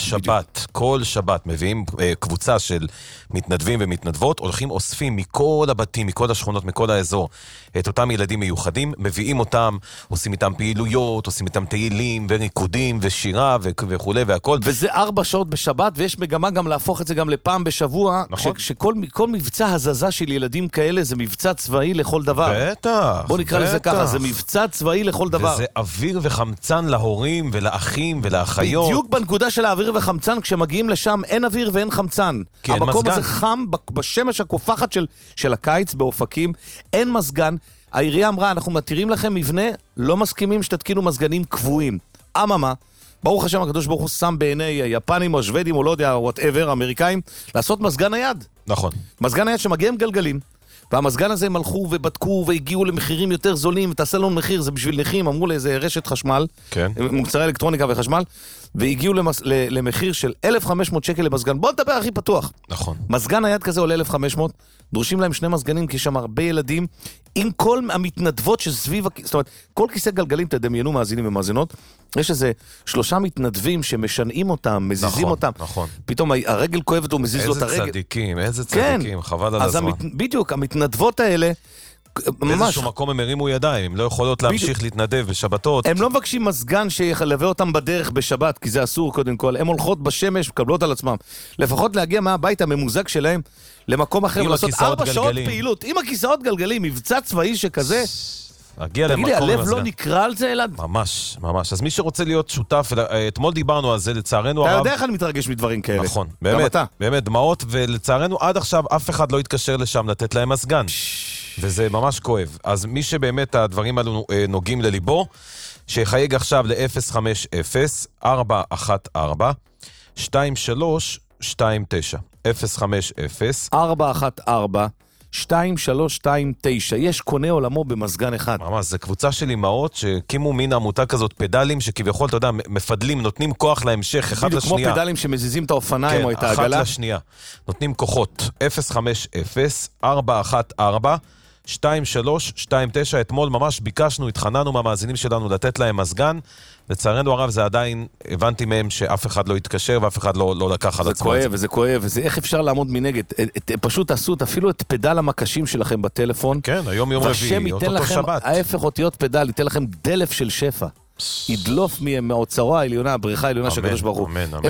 כל שבת, מביאים קבוצה של מתנדבים ומתנדבות, הולכים אוספים מכל הבתים, מכל השכונות, מכל האזור, את אותם ילדים מיוחדים, מביאים אותם, עושים איתם פעילויות, עושים איתם תהילים וריקודים ושירה וכו' והכל. וזה 4 שעות בשבת, ויש מגמה גם להפוך את זה גם לפעם בשבוע, שכל מבצע הזזה של ילדים כאלה זה מבצע צבאי לכל דבר. בטח. בוא נקרא לזה ככה, זה מבצע צבאי לכל דבר. וזה אוויר וחמצן להורים ולאחים ולאחיות. בדיוק בנקודה של האוויר וחמצן, כשמגיעים לשם אין אוויר ואין חמצן. המקום הזה חם בשמש הקופחת של הקיץ באופקים, אין מזגן. העירייה אמרה, אנחנו מתירים לכם מבנה, לא מסכימים שתתקינו מזגנים קבועים. אממה, ברוך השם הקדוש ברוך הוא שם בעיני היפנים או השוודים או לא יודע, whatever, אמריקאים, לעשות מזגן נייד. נכון. מזגן נייד שמגיעים גלגלים. והמזגן הזה הם הלכו ובדקו והגיעו למחירים יותר זולים, ותעשה לנו מחיר, זה בשביל נכים, אמרו לאיזה רשת חשמל, כן. מוצרי אלקטרוניקה וחשמל, והגיעו למחיר של 1,500 שקל למזגן. בוא נדבר הכי פתוח. נכון. מזגן היד כזה עולה 1,500, דרושים להם 2 מזגנים, כי יש שם הרבה ילדים, עם כל המתנדבות שסביב, זאת אומרת, כל כיסא גלגלים, תדמיינו מאזינים ומאזינות, יש איזה 3 מתנדבים שמשנעים אותם, מזיזים אותם. נכון. פתאום הרגל כואבת ומזיז לו את הרגל. איזה צדיקים, חבל על הזמן. בדיוק, המתנדבות האלה, באיזשהו מקום הם הרימו ידיים, הם לא יכולות להמשיך להתנדב בשבתות. הם לא מבקשים מזגן שילווה אותם בדרך בשבת, כי זה אסור קודם כל. הם הולכות בשמש, מקבלות על עצמם. לפחות להגיע מהבית הממוזג שלהם למקום אחר, ולעשות 4 שעות פעילות. עם הכיסאות גלגלים, מבצע צבאי שכזה, להגיע תגיד לי, למקום הלב עם לא הסגן. נקרא על זה, אלעד? ממש, ממש. אז מי שרוצה להיות שותף, אתמול דיברנו על זה, לצערנו אתה הרב... יודע איך אני מתרגש מדברים כאלה. נכון, גם באמת, אתה. באמת, דמעות, ולצערנו עד עכשיו אף אחד לא התקשר לשם לתת להם הסגן. וזה ממש כואב. אז מי שבאמת הדברים האלו נוגעים לליבו, שיחייג עכשיו ל-050-414-2329. 050-414-2329. יש קונה עולמו במסגן אחד. ממש, זה קבוצה של אמהות שהקימו מין עמותה כזאת, פדלים, שכביכול, אתה יודע, מפדלים, נותנים כוח להמשך, אחד בדיוק לשנייה. כמו פדלים שמזיזים את האופניים או את העגלה. כן, אחת לשנייה. נותנים כוחות. 050-414-2329. אתמול ממש ביקשנו, התחננו מהמאזינים שלנו לתת להם מסגן. לצערנו הרב זה עדיין, הבנתי מהם שאף אחד לא התקשר ואף אחד לא לקח על עצמו. זה כואב, וזה איך אפשר לעמוד מנגד. פשוט תעשו אפילו את פדל המקשים שלכם בטלפון. כן, היום יום רביעי, אותו שבת. ההפך אותיות פדל, ייתן לכם דלף של שפע. ידלוף מהאוצרו העליונה, הבריכה העליונה של הקדוש ברוך הוא.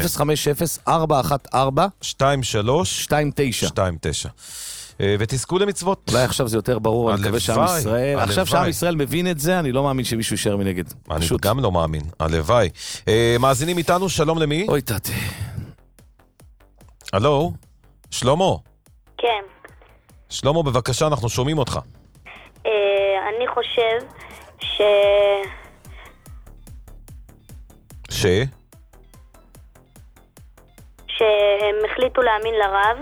050-414-2329. ותזכו למצוות. אולי עכשיו זה יותר ברור, אני מקווה שעם ישראל, עכשיו שעם ישראל מבין את זה, אני לא מאמין שמישהו יישאר מנגד. אני גם לא מאמין, הלוואי. מאזינים איתנו, שלום למי? אוי תתי. הלו, שלמה. כן. שלמה, בבקשה, אנחנו שומעים אותך. אני חושב שהם החליטו להאמין לרב,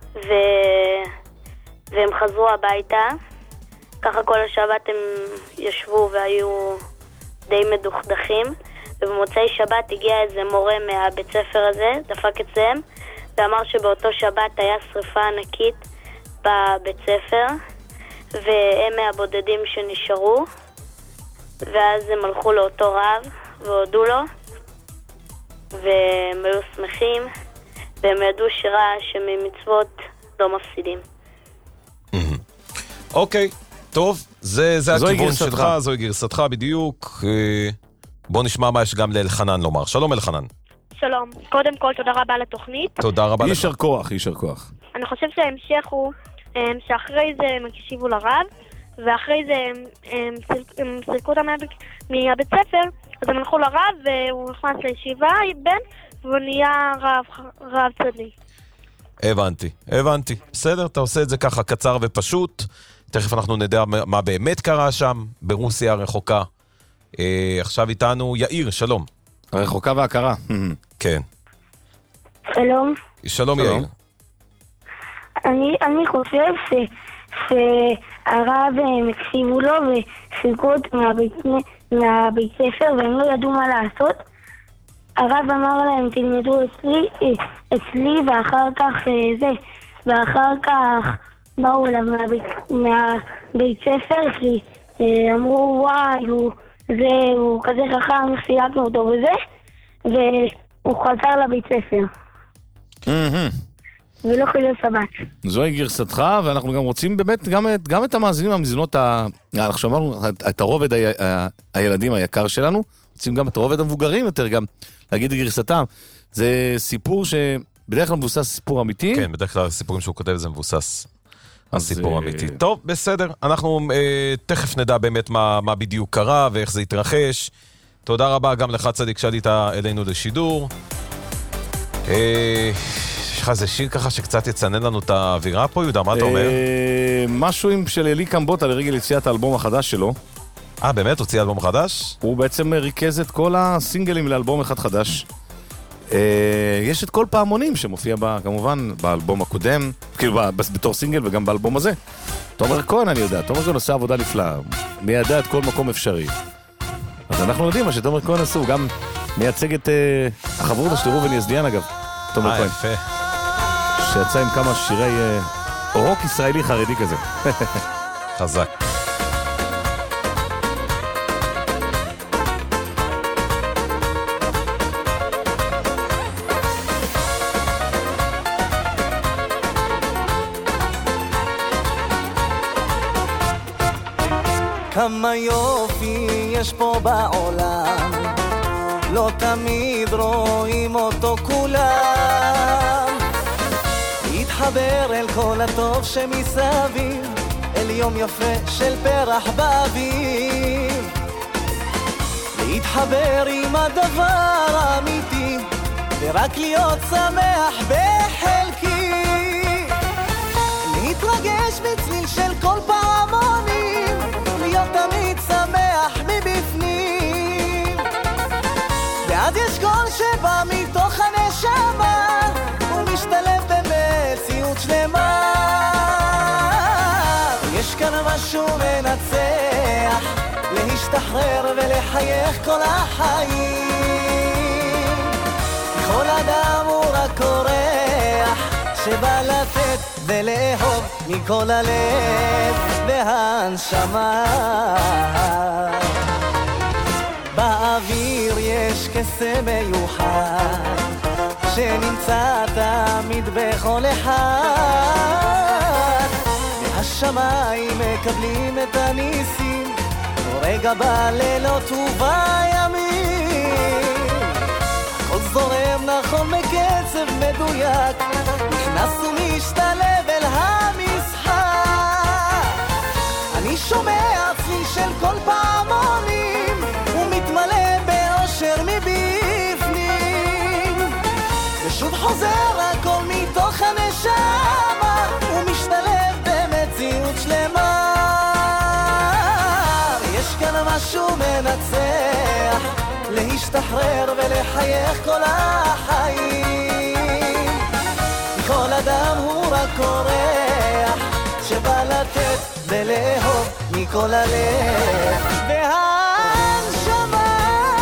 והם חזרו הביתה. ככה כל השבת הם ישבו והיו די מדוכדכים, ובמוצאי שבת הגיע איזה מורה מהבית ספר הזה, דפק אצלם, ואמר שבאותו שבת היה שריפה ענקית בבית ספר, והם מהבודדים שנשארו, ואז הם הלכו לאותו רב והודו לו, והם היו שמחים, והם ידעו שממצוות לא מפסידים. אוקיי, טוב, זה הכיוון שלך, זוהי גרסתך בדיוק. בוא נשמע מה יש גם לאלחנן לומר. שלום אלחנן. שלום, קודם כל תודה רבה לתוכנית. תודה רבה לך. יישר כוח, יישר כוח. אני חושב שההמשך הוא שאחרי זה הם הקשיבו לרב, ואחרי זה הם סילקו אותם מהבית ספר, אז הם הלכו לרב והוא נכנס לישיבה, והוא נהיה רב צדיק. הבנתי. בסדר, אתה עושה את זה ככה קצר ופשוט. תכף אנחנו נדע מה באמת קרה שם, ברוסיה הרחוקה. עכשיו איתנו יאיר, שלום. הרחוקה והקרה. כן. שלום. שלום יאיר. אני חושב שהרב הקשיבו לו וסילקו אותו מהבית ספר והם לא ידעו מה לעשות. הרב אמר להם תלמדו אצלי ואחר כך באו אליו מהבית ספר שלי, אמרו וואי הוא כזה חכם, סילקנו אותו וזה, והוא חזר לבית ספר ולא חילל שבת. זוהי גרסתך, ואנחנו גם רוצים באמת גם את המאזינים המאזינות, אנחנו שמענו את הרובד הילדים היקר שלנו, רוצים גם את הרובד המבוגרים יותר גם להגיד את גרסתם. זה סיפור שבדרך כלל מבוסס סיפור אמיתי. כן, בדרך כלל הסיפורים שהוא כותב זה מבוסס על סיפור אמיתי. טוב, בסדר, אנחנו תכף נדע באמת מה בדיוק קרה ואיך זה התרחש. תודה רבה גם לך צדיק שעלית אלינו לשידור. יש לך איזה שיר ככה שקצת יצנן לנו את האווירה פה, יהודה, מה אתה אומר? משהו של אלי קמבוטה לרגל יציאת האלבום החדש שלו. באמת? הוציא אלבום חדש? הוא בעצם ריכז את כל הסינגלים לאלבום אחד חדש. יש את כל פעמונים שמופיע כמובן באלבום הקודם, כאילו בתור סינגל וגם באלבום הזה. תומר כהן אני יודע, תומר כהן עושה עבודה נפלאה, מיידע את כל מקום אפשרי. אז אנחנו יודעים מה שתומר כהן עשו, הוא גם מייצג את החברות של ראובן יזדיאן אגב, תומר כהן. יפה. שיצא עם כמה שירי רוק ישראלי חרדי כזה. חזק. כמה יופי יש פה בעולם, לא תמיד רואים אותו כולם. התחבר אל כל הטוב שמסביב, אל יום יפה של פרח באביב, להתחבר עם הדבר האמיתי ורק להיות שמח בחלקי, להתרגש בצליל של כל פעמונים, להיות תמיד שמח מבפנים, ואז יש קול שבא מתוך הנשמה ומשתלב במציאות שלמה. יש כאן משהו מנצח, להשתחרר ולחייך כל החיים, כל אדם הוא רק אורח שבא לתת ולאהוב מכל הלב והנשמה. באוויר יש קסם מיוחד שנמצא תמיד בכל אחד, והשמיים מקבלים את הניסים רגע בלילות ובימים, הכל זורם נכון בקצב מדויק, נכנס ומשתלב אל המשחק. אני שומע צליל של כל פעמונים ומתמלא באושר מבפנים, ושוב חוזר הכל מתוך הנשמה ומשתלב במציאות שלמה. יש כאן משהו מנצח, להשתחרר ולחייך כל החיים, כל אדם הוא רק אורח שבא לתת ולאהוב מכל הלב והנשמה.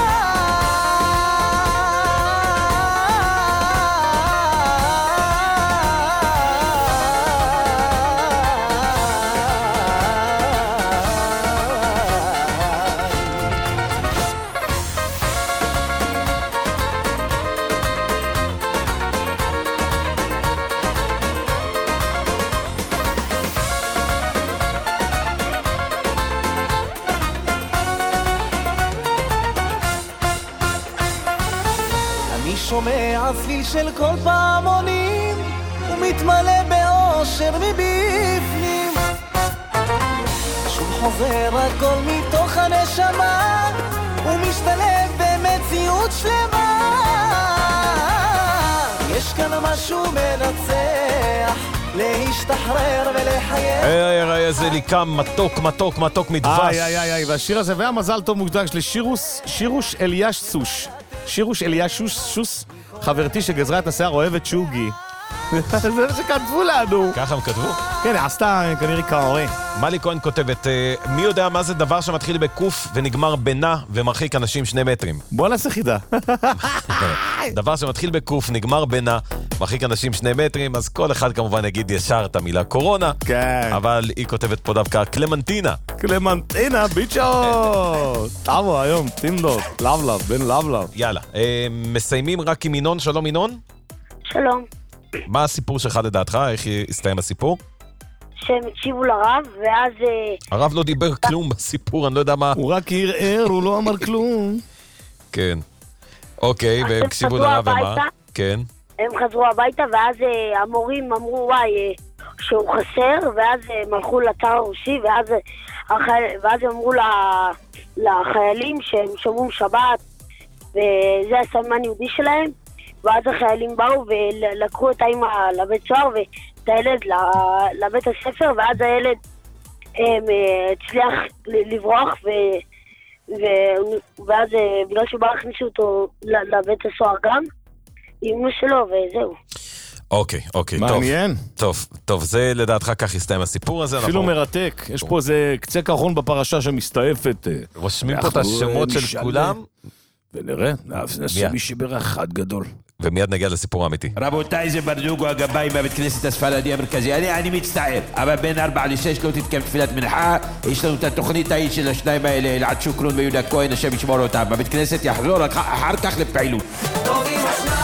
שומע צליל של כל פעמונים ומתמלא באושר מבפנים, שוב חוזר הכל מתוך הנשמה ומשתלב במציאות שלמה. יש כאן משהו מנצח, להשתחרר ולחייך. איזה ליקם מתוק מתוק מתוק מדבש. והשיר הזה והמזל טוב מוקדש לשירוש אליאשוש. שירוש אליאשוש, חברתי שגזרה את השיער אוהבת שוגי. זה מה שכתבו לנו. ככה הם כתבו? כן, עשתה כנראה כהורה. מלי כהן כותבת, מי יודע מה זה דבר שמתחיל בקוף ונגמר בנה ומרחיק אנשים 2 מטרים? בוא נעשה חידה. דבר שמתחיל בקוף, נגמר בנה, מרחיק אנשים 2 מטרים, אז כל אחד כמובן יגיד ישר את המילה קורונה. כן. אבל היא כותבת פה דווקא קלמנטינה. קלמנטינה, ביצ'ו! תבוא היום, טינדות, לבלב, בן לבלב. יאללה, מסיימים רק עם ינון. שלום ינון. שלום. מה הסיפור שלך לדעתך? איך הסתיים הסיפור? שהם הקשיבו לרב, ואז... הרב לא דיבר כלום בסיפור, אני לא יודע מה... הוא רק ערער, הוא לא אמר כלום. כן. אוקיי, והם הקשיבו לרב ומה? כן. הם חזרו הביתה, ואז המורים אמרו, וואי, שהוא חסר, ואז הם הלכו לצר הרוסי, ואז הם אמרו לחיילים שהם שומרים שבת, וזה הסמן יהודי שלהם, ואז החיילים באו ולקחו את האמא לבית סוהר ואת הילד לבית הספר, ואז הילד הצליח לברוח, ואז בגלל שבא הכניסו אותו לבית הסוהר גם, אמא שלו, וזהו. אוקיי, מעניין. טוב, זה לדעתך כך הסתיים הסיפור הזה. אפילו מרתק, יש פה איזה קצה קרחון בפרשה שמסתעפת. רושמים פה את השמות של כולם. ונראה, נעשה משיבר אחד גדול. ומיד נגיע לסיפור האמיתי. רבותיי, זה ברדוגו הגבאי בבית כנסת הספרדי המרכזי. אני מצטער, אבל בין 4 ל-6 לא תתקיים תפילת מנחה. יש לנו את התוכנית ההיא של השניים האלה, אלעד שוקרון ויהודה כהן, השם ישמור אותם. בבית כנסת יחזור אחר כך לפעילות. טובים השניים.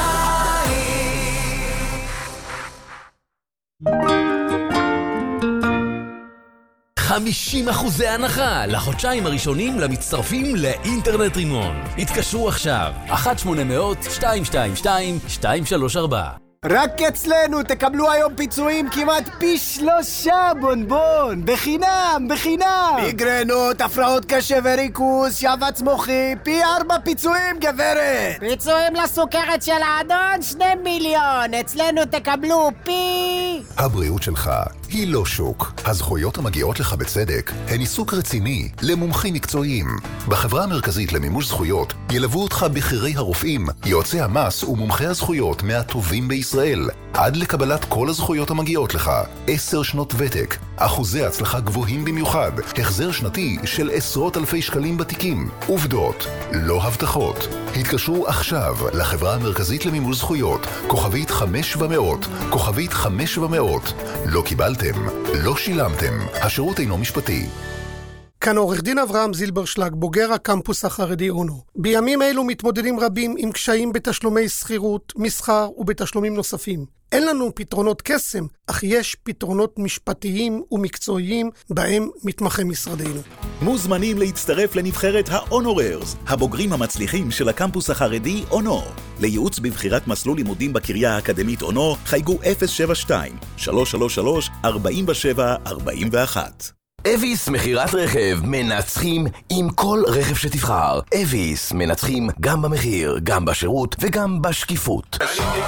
50% הנחה לחודשיים הראשונים למצטרפים לאינטרנט רימון. התקשרו עכשיו, 1-800-222-234. רק אצלנו תקבלו היום פיצויים כמעט פי 3 בונבון, בחינם. מיגרנות, הפרעות קשב וריכוז, שבץ מוחי, פי 4 פיצויים גברת. פיצויים לסוכרת של האדון 2 מיליון, אצלנו תקבלו פי... הבריאות שלך היא לא שוק. הזכויות המגיעות לך בצדק הן עיסוק רציני למומחים מקצועיים. בחברה המרכזית למימוש זכויות ילוו אותך בכירי הרופאים, יועצי המס ומומחי הזכויות מהטובים בישראל, עד לקבלת כל הזכויות המגיעות לך. 10 שנות ותק, אחוזי הצלחה גבוהים במיוחד, החזר שנתי של עשרות אלפי שקלים בתיקים. עובדות, לא הבטחות. התקשרו עכשיו לחברה המרכזית למימוש זכויות, כוכבית 500, כוכבית 500. לא קיבלתם, לא שילמתם, השירות אינו משפטי. כאן עורך דין אברהם זילברשלג, בוגר הקמפוס החרדי אונו. בימים אלו מתמודדים רבים עם קשיים בתשלומי שכירות, מסחר ובתשלומים נוספים. אין לנו פתרונות קסם, אך יש פתרונות משפטיים ומקצועיים בהם מתמחה משרדנו. מוזמנים להצטרף לנבחרת האונוררס, הבוגרים המצליחים של הקמפוס החרדי אונו. לייעוץ בבחירת מסלול לימודים בקריה האקדמית אונו, חייגו 072-333-4741. אביס מחירת רכב, מנצחים עם כל רכב שתבחר. אביס מנצחים גם במחיר, גם בשירות וגם בשקיפות.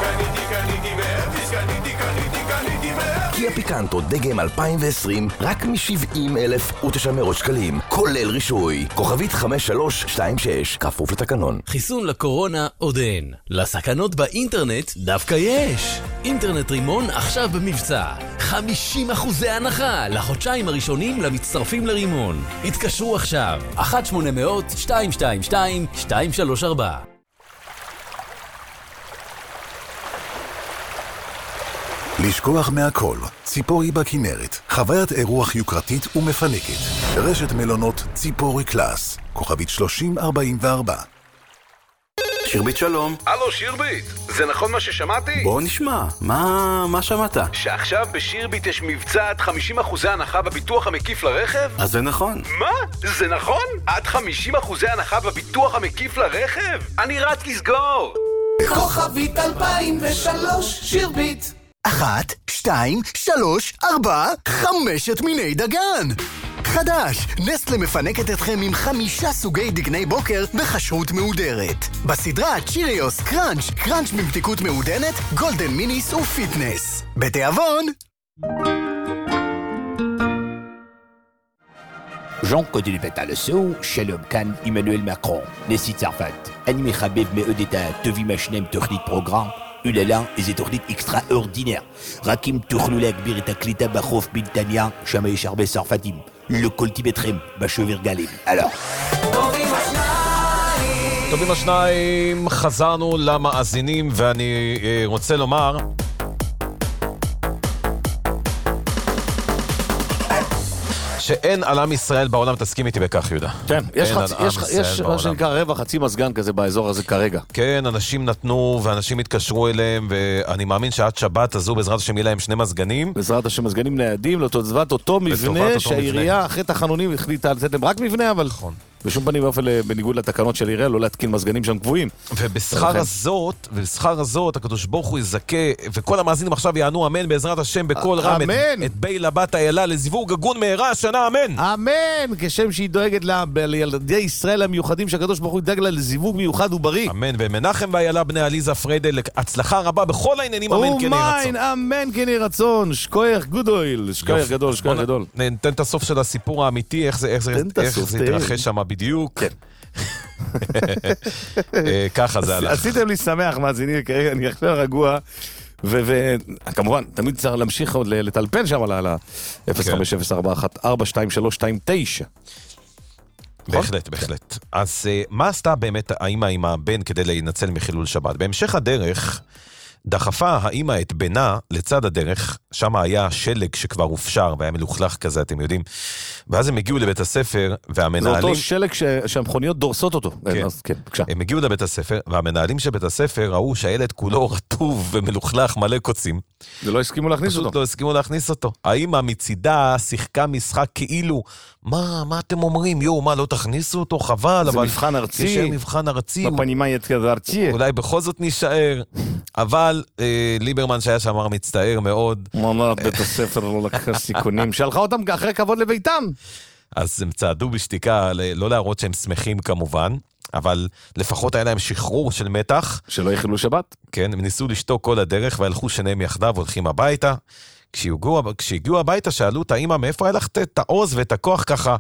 קיה פיקנטו דגם 2020 רק מ-70,009 שקלים, כולל רישוי. כוכבית 5326, כפוף לתקנון. חיסון לקורונה עוד אין. לסכנות באינטרנט דווקא יש. אינטרנט רימון עכשיו במבצע. 50% הנחה לחודשיים הראשונים למצטרפים לרימון. התקשרו עכשיו. 1-800-222-234. לשכוח מהכל, ציפורי בכנרת, חוויית אירוח יוקרתית ומפנקת. רשת מלונות ציפורי קלאס, כוכבית 3044. שירבית שלום. הלו שירבית, זה נכון מה ששמעתי? בוא נשמע, מה שמעת? שעכשיו בשירבית יש מבצע עד 50% הנחה בביטוח המקיף לרכב? אז זה נכון. מה? זה נכון? עד 50% הנחה בביטוח המקיף לרכב? אני רץ לסגור. כוכבית 2003 שירבית 1, 2, 3, 4, 5 מיני דגן. חדש, נסטלה מפנקת אתכם עם 5 סוגי דגני בוקר בחשרות מהודרת. בסדרה צ'יריוס קראנץ', קראנץ' ממתיקות מעודנת, גולדן מיניס ופיטנס. בתיאבון. Jean Côté du Pétal Sou, Shalom Khan, Emmanuel Macron, Nessie Tsarfat, Animé Khabib Meudeta, Tevi Machnem, Technique Programme, Ulala, et techniques extraordinaires. Rakim Tournoulek, Birita Klita, Bachouf, Bintania, Chamaï Charbé Sarfatim, le Coltibetrem, Bachevir Galim. Alors. טובים השניים, חזרנו למאזינים, ואני רוצה לומר שאין על עם ישראל בעולם, תסכים איתי בכך, יהודה. כן, יש מה שנקרא רבע חצי מזגן כזה באזור הזה כרגע. כן, אנשים נתנו ואנשים התקשרו אליהם, ואני מאמין שעד שבת הזו בעזרת השם יהיה להם 2 מזגנים. בעזרת השם מזגנים ניידים, לטובת אותו מבנה שהעירייה אחרי תחנונים החליטה לתת להם רק מבנה, אבל בשום פנים ואופן בניגוד לתקנות של עירייה, לא להתקין מזגנים שם קבועים. ובשכר הזאת, הקדוש ברוך הוא יזכה, וכל המאזינים עכשיו יענו אמן בעזרת השם בכל רם, את בי לבת איילה לזיווג הגון מהרה השנה, אמן. אמן, כשם שהיא דואגת לילדי ישראל המיוחדים, שהקדוש ברוך הוא ידאג לה לזיווג מיוחד ובריא. אמן, ומנחם ואיילה בני עליזה פריידל, הצלחה רבה בכל העניינים, אמן כן יהי רצון. אמן כן יהי רצון, שכוייך גודויל, שכוייך גדול, שכוייך גדול. נתן את הסוף של הסיפור האמיתי, איך זה התרחש שם בדיוק. ככה זה הלך. עשיתם לי שמח, מאזינים, כרגע אני עכשיו רגוע, וכמובן, תמיד צריך להמשיך עוד לטלפן שם על ה-05041-42329. בהחלט, בהחלט. אז מה עשתה באמת האמא עם הבן כדי להינצל מחילול שבת? בהמשך הדרך דחפה האמא את בנה לצד הדרך, שם היה שלג שכבר הופשר והיה מלוכלך כזה, אתם יודעים. ואז הם הגיעו לבית הספר והמנהלים... זה אותו שלג שהמכוניות דורסות אותו. כן, בבקשה. הם הגיעו לבית הספר והמנהלים של בית הספר ראו שהילד כולו רטוב ומלוכלך מלא קוצים. ולא הסכימו להכניס אותו. פשוט לא הסכימו להכניס אותו. האמא מצידה שיחקה משחק כאילו, מה אתם אומרים? מה, לא תכניסו אותו? חבל, זה מבחן ארצי. מבחן ארצי. בפנימה יתקד ארצי. אולי בכל זאת נשאר. אבל אבל ליברמן שהיה שם אמר מצטער מאוד. מונעת בית הספר לא לקחה סיכונים, שלחה אותם אחרי כבוד לביתם. אז הם צעדו בשתיקה, לא להראות שהם שמחים כמובן, אבל לפחות היה להם שחרור של מתח. שלא יחילו שבת. כן, הם ניסו לשתוק כל הדרך, והלכו שניהם יחדיו, הולכים הביתה. כשהגיעו הביתה, שאלו את האמא, מאיפה היה לך את העוז ואת הכוח ככה,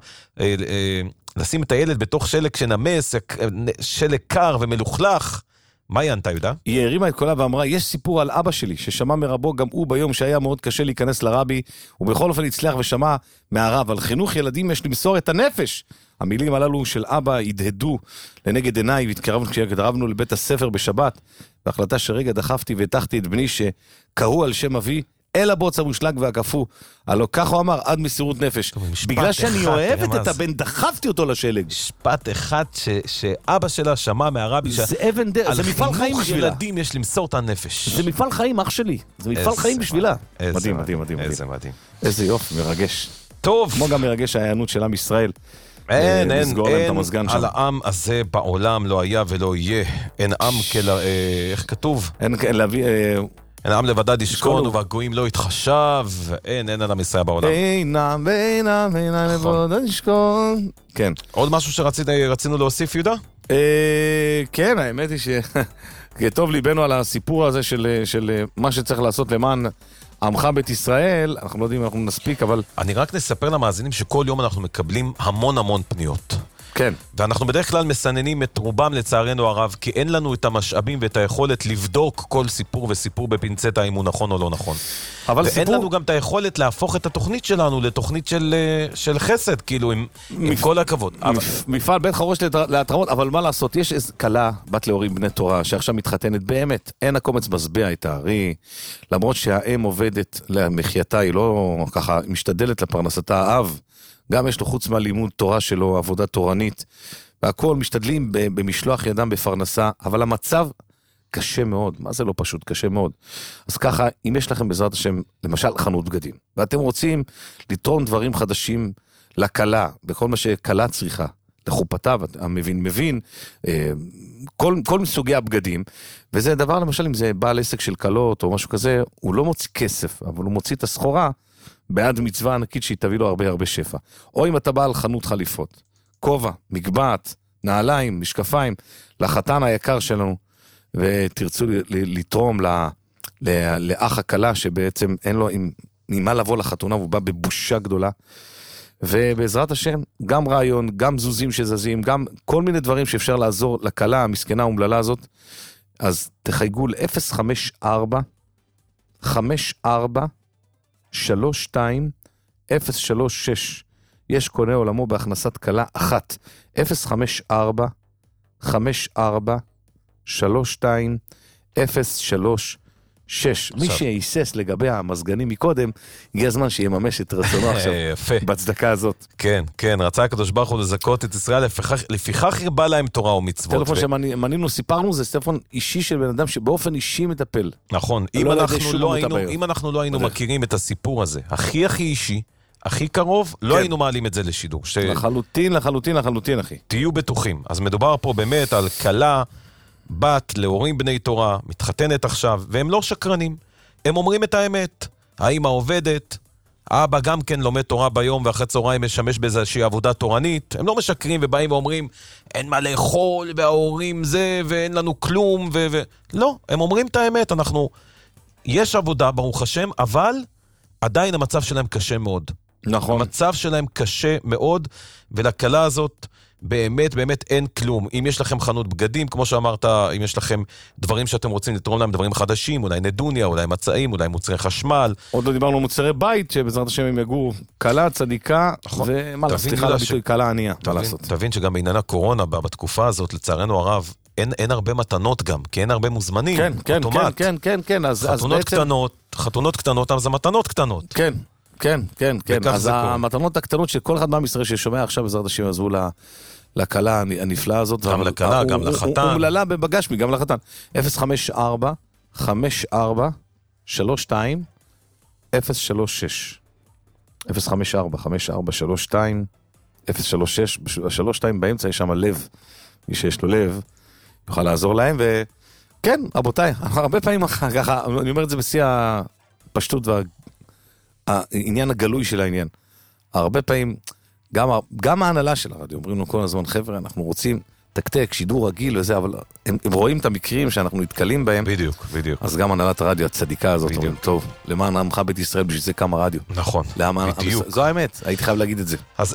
לשים את הילד בתוך שלג שנמס, שלג קר ומלוכלך. מה היא ענתה, יהודה? היא הרימה את קולה ואמרה, יש סיפור על אבא שלי, ששמע מרבו גם הוא ביום שהיה מאוד קשה להיכנס לרבי, ובכל אופן הצליח ושמע מהרב, על חינוך ילדים יש למסור את הנפש. המילים הללו של אבא הדהדו לנגד עיניי, כשהתקרבנו לבית הספר בשבת, בהחלטה שרגע דחפתי והתחתי את בני שקראו על שם אבי, אל הבוץ המושלג והקפוא. הלא כך הוא אמר, עד מסירות נפש. בגלל שאני אוהבת את הבן, דחפתי אותו לשלג. משפט אחד שאבא שלה שמע מהרבי, זה אבן דרך, זה מפעל חיים בשבילה. על חינוך ילדים יש למסור את הנפש. זה מפעל חיים, אח שלי. זה מפעל חיים בשבילה. מדהים, מדהים, מדהים. איזה מדהים. איזה יופי, מרגש. טוב. כמו גם מרגש ההיענות של עם ישראל. אין, על העם הזה בעולם לא היה ולא יהיה. אין עם איך כתוב? אין להביא... אין עם לבדד ישכון ובגויים לא יתחשב, אין על עם ישראל בעולם. אין עם לבדד ישכון. כן. עוד משהו שרצינו להוסיף, יהודה? כן, האמת היא שטוב ליבנו על הסיפור הזה של מה שצריך לעשות למען עמך בית ישראל. אנחנו לא יודעים אם אנחנו נספיק, אבל... אני רק נספר למאזינים שכל יום אנחנו מקבלים המון פניות. כן. ואנחנו בדרך כלל מסננים את רובם לצערנו הרב, כי אין לנו את המשאבים ואת היכולת לבדוק כל סיפור וסיפור בפינצטה אם הוא נכון או לא נכון. ואין לנו גם את היכולת להפוך את התוכנית שלנו לתוכנית של חסד, כאילו עם כל הכבוד. מפעל בית חרוש להתרמות, אבל מה לעשות? יש איזו קלה, בת להורים בני תורה, שעכשיו מתחתנת באמת, אין הקומץ מזבע את הארי, למרות שהאם עובדת למחייתה, היא לא ככה משתדלת לפרנסתה, האב, גם יש לו חוץ מהלימוד תורה שלו, עבודה תורנית, והכל משתדלים במשלוח ידם בפרנסה, אבל המצב קשה מאוד. מה זה לא פשוט? קשה מאוד. אז ככה, אם יש לכם בעזרת השם, למשל חנות בגדים, ואתם רוצים לתרום דברים חדשים לקלה, בכל מה שקלה צריכה, לחופתה, המבין, כל מסוגי הבגדים, וזה דבר למשל, אם זה בעל עסק של קלות או משהו כזה, הוא לא מוציא כסף, אבל הוא מוציא את הסחורה, בעד מצווה ענקית שהיא תביא לו הרבה שפע. או אם אתה בא על חנות חליפות, כובע, מגבעת, נעליים, משקפיים, לחתן היקר שלנו, ותרצו לתרום לאח הקלה שבעצם אין לו עם מה לבוא לחתונה, והוא בא בבושה גדולה. ובעזרת השם, גם רעיון, גם זוזים שזזים, גם כל מיני דברים שאפשר לעזור לקלה, המסכנה ומללה הזאת, אז תחייגו ל-054 54 32 036. יש קונה עולמו בהכנסת קלה אחת. 054 54 32 036. מי שיסס לגבי המסגנים מקודם, הגיע הזמן שיממש את רצונו עכשיו בצדקה הזאת. כן, רצה הקדוש ברוך הוא לזכות את ישראל, לפיכך הרבה להם תורה ומצוות. טלפון שמנינו, סיפרנו, זה טלפון אישי של בן אדם שבאופן אישי מטפל. נכון, אם אנחנו לא היינו מכירים את הסיפור הזה, הכי אישי, הכי קרוב, לא היינו מעלים את זה לשידור. לחלוטין, אחי. תהיו בטוחים. אז מדובר פה באמת על קלה, בת להורים בני תורה, מתחתנת עכשיו, והם לא שקרנים. הם אומרים את האמת. האמא עובדת, האבא גם כן לומד תורה ביום, ואחרי צהריים משמש באיזושהי עבודה תורנית. הם לא משקרים ובאים ואומרים, אין מה לאכול, וההורים זה, ואין לנו כלום, לא, הם אומרים את האמת. יש עבודה, ברוך השם, אבל עדיין המצב שלהם קשה מאוד. נכון. המצב שלהם קשה מאוד, ולקלה הזאת באמת אין כלום. אם יש לכם חנות בגדים, כמו שאמרת, אם יש לכם דברים שאתם רוצים לתרום להם, דברים חדשים, אולי נדוניה, אולי מצעים, אולי מוצרי חשמל. עוד לא דיברנו מוצרי בית, שבעזרת השם הם יגור קלה, צדיקה, ומה, סליחה לביטוי, קלה ענייה. תבין שגם בעניין הקורונה, בתקופה הזאת, לצערנו הרב, אין הרבה מתנות גם, כי אין הרבה מוזמנים. כן. חתונות קטנות, אז המתנות קטנות. כן. אז המתנות הקטנות שכל אחד מעם ישראל ששומע עכשיו בעזרת השם עזבו לקלה הנפלאה הזאת. גם לקלה, גם לחתן. הוא מללה בגשמי, גם לחתן. 054 54 32 036. 054 54 32 036. 32 באמצע יש שם לב. מי שיש לו לב יוכל לעזור להם, כן, רבותיי, הרבה פעמים ככה, אני אומר את זה בשיא הפשטות והעניין הגלוי של העניין. הרבה פעמים, גם ההנהלה של הרדיו, אומרים לנו כל הזמן, חבר'ה, אנחנו רוצים תקתק, שידור רגיל וזה, אבל הם רואים את המקרים שאנחנו נתקלים בהם. בדיוק. אז גם הנהלת הרדיו הצדיקה הזאת, אומרים, טוב, למען עמך בית ישראל, בשביל זה קמה רדיו. נכון, בדיוק. זו האמת, הייתי חייב להגיד את זה. אז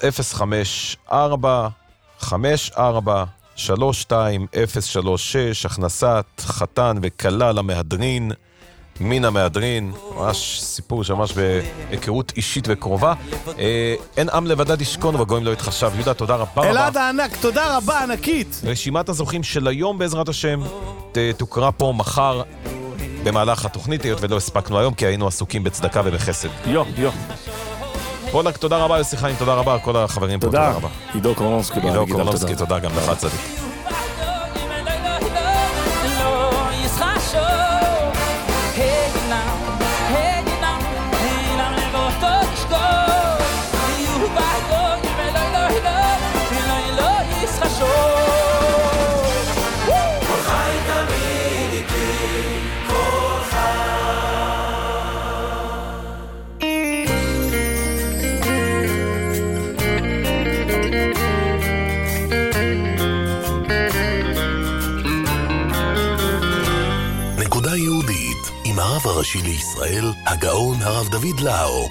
054-52-036, הכנסת חתן וכלה למהדרין, מן המהדרין, ממש סיפור שממש בהיכרות אישית וקרובה. אין עם לבדד ישכון ובגויים לא יתחשב. יהודה, תודה רבה. אלעד הענק, תודה רבה, ענקית. רשימת הזוכים של היום בעזרת השם תוקרא פה מחר במהלך התוכנית, היות ולא הספקנו היום כי היינו עסוקים בצדקה ובחסד. פולק, תודה רבה, יוסי חיים, תודה רבה, כל החברים פה, תודה רבה. עידו קורנובסקי, תודה גם לך צדיק. הרב הראשי לישראל, הגאון הרב דוד לאו.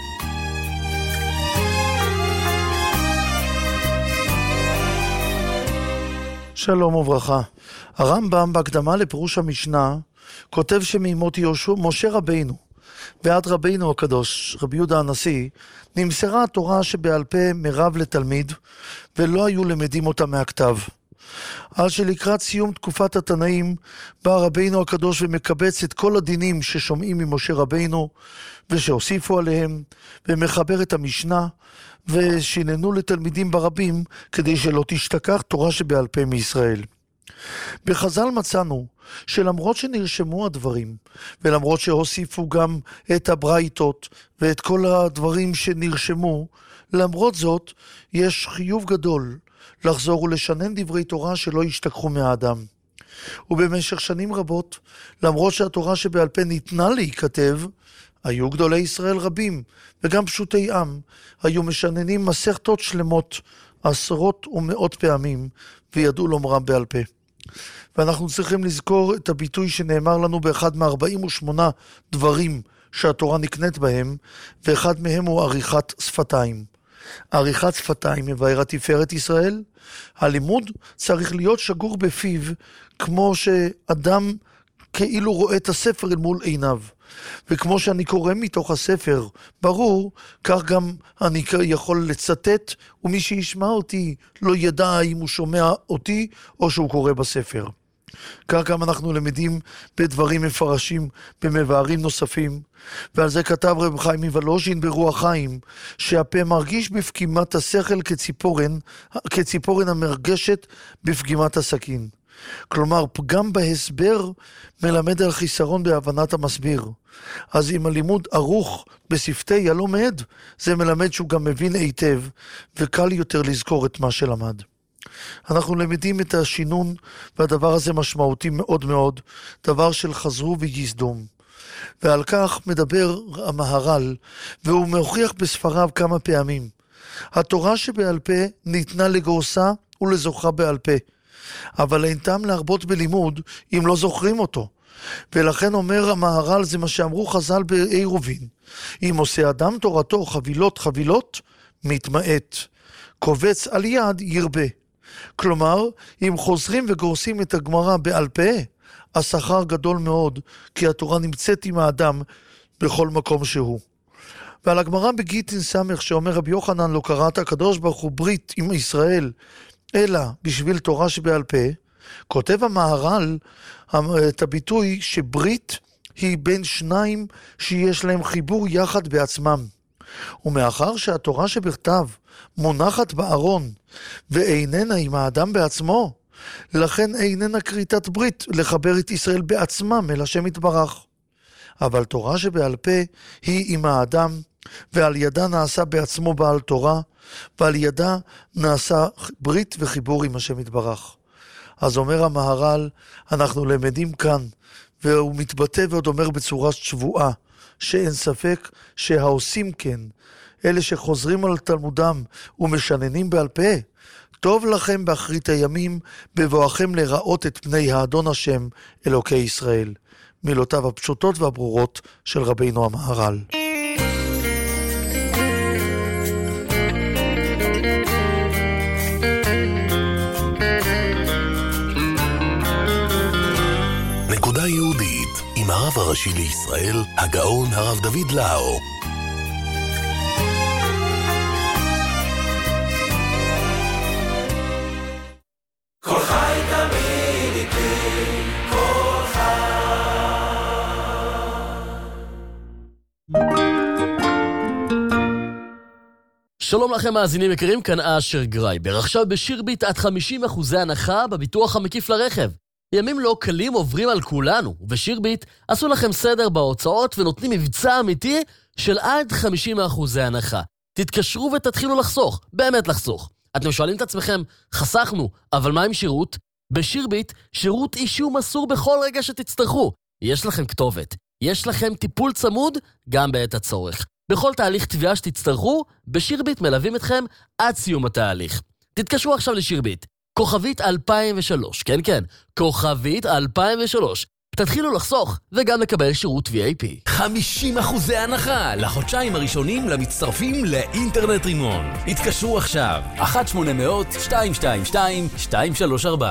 שלום וברכה. הרמב"ם בהקדמה לפירוש המשנה כותב שמימות משה רבינו ועד רבינו הקדוש, רבי יהודה הנשיא, נמסרה התורה שבעל פה מרב לתלמיד ולא היו למדים אותה מהכתב. עד שלקראת סיום תקופת התנאים בא רבינו הקדוש ומקבץ את כל הדינים ששומעים ממשה רבינו ושהוסיפו עליהם ומחבר את המשנה ושיננו לתלמידים ברבים כדי שלא תשתכח תורה שבעל פה מישראל. בחז"ל מצאנו שלמרות שנרשמו הדברים ולמרות שהוסיפו גם את הברייתות ואת כל הדברים שנרשמו, למרות זאת יש חיוב גדול לחזור ולשנן דברי תורה שלא ישתכחו מהאדם. ובמשך שנים רבות, למרות שהתורה שבעל פה ניתנה להיכתב, היו גדולי ישראל רבים, וגם פשוטי עם, היו משננים מסכתות שלמות, עשרות ומאות פעמים, וידעו לומרם בעל פה. ואנחנו צריכים לזכור את הביטוי שנאמר לנו באחד מ-48 דברים שהתורה נקנית בהם, ואחד מהם הוא עריכת שפתיים. עריכת שפתיים מבאר התפארת ישראל. הלימוד צריך להיות שגור בפיו, כמו שאדם כאילו רואה את הספר אל מול עיניו. וכמו שאני קורא מתוך הספר, ברור, כך גם אני יכול לצטט, ומי שישמע אותי לא ידע האם הוא שומע אותי או שהוא קורא בספר. כך גם אנחנו למדים בדברים מפרשים במבארים נוספים, ועל זה כתב רב חיים מוולוז'ין ברוח חיים, שהפה מרגיש בפגימת השכל כציפורן המרגשת בפגימת הסכין. כלומר, פגם בהסבר מלמד על חיסרון בהבנת המסביר. אז אם הלימוד ערוך בשפתי הלומד, זה מלמד שהוא גם מבין היטב, וקל יותר לזכור את מה שלמד. אנחנו למדים את השינון, והדבר הזה משמעותי מאוד מאוד, דבר של חזרו ויסדום. ועל כך מדבר המהר"ל, והוא מוכיח בספריו כמה פעמים. התורה שבעל פה ניתנה לגורסה ולזוכה בעל פה, אבל אין טעם להרבות בלימוד אם לא זוכרים אותו. ולכן אומר המהר"ל, זה מה שאמרו חז"ל בעירובין, אם עושה אדם תורתו חבילות חבילות, מתמעט, קובץ על יד ירבה. כלומר, אם חוזרים וגורסים את הגמרא בעל פה, השכר גדול מאוד, כי התורה נמצאת עם האדם בכל מקום שהוא. ועל הגמרא בגיטין סמך שאומר רבי יוחנן, לא קראת הקדוש ברוך הוא ברית עם ישראל, אלא בשביל תורה שבעל פה, כותב המהר"ל את הביטוי שברית היא בין שניים שיש להם חיבור יחד בעצמם. ומאחר שהתורה שבכתב מונחת בארון ואיננה עם האדם בעצמו, לכן איננה כריתת ברית לחבר את ישראל בעצמם אל השם יתברך. אבל תורה שבעל פה היא עם האדם, ועל ידה נעשה בעצמו בעל תורה, ועל ידה נעשה ברית וחיבור עם השם יתברך. אז אומר המהר"ל, אנחנו למדים כאן, והוא מתבטא ועוד אומר בצורה שבועה, שאין ספק שהעושים כן, אלה שחוזרים על תלמודם ומשננים בעל פה, טוב לכם באחרית הימים, בבואכם לראות את פני האדון השם, אלוקי ישראל. מילותיו הפשוטות והברורות של רבינו המהר"ל. נקודה יהודית עם הרב הראשי לישראל, הגאון הרב דוד לאו. כל חי תמיד איתי, כל שלום לכם מאזינים יקרים, כאן אשר גרייבר. עכשיו בשירביט עד 50% הנחה בביטוח המקיף לרכב. ימים לא קלים עוברים על כולנו, ובשירביט עשו לכם סדר בהוצאות ונותנים מבצע אמיתי של עד 50% הנחה. תתקשרו ותתחילו לחסוך, באמת לחסוך. אתם שואלים את עצמכם, חסכנו, אבל מה עם שירות? בשירביט, שירות אישור מסור בכל רגע שתצטרכו. יש לכם כתובת, יש לכם טיפול צמוד, גם בעת הצורך. בכל תהליך תביעה שתצטרכו, בשירביט מלווים אתכם עד סיום התהליך. תתקשרו עכשיו לשירביט, כוכבית 2003, כן, כוכבית 2003. תתחילו לחסוך וגם לקבל שירות VIP. 50% הנחה לחודשיים הראשונים למצטרפים לאינטרנט רימון. התקשרו עכשיו, 1-800-222-234.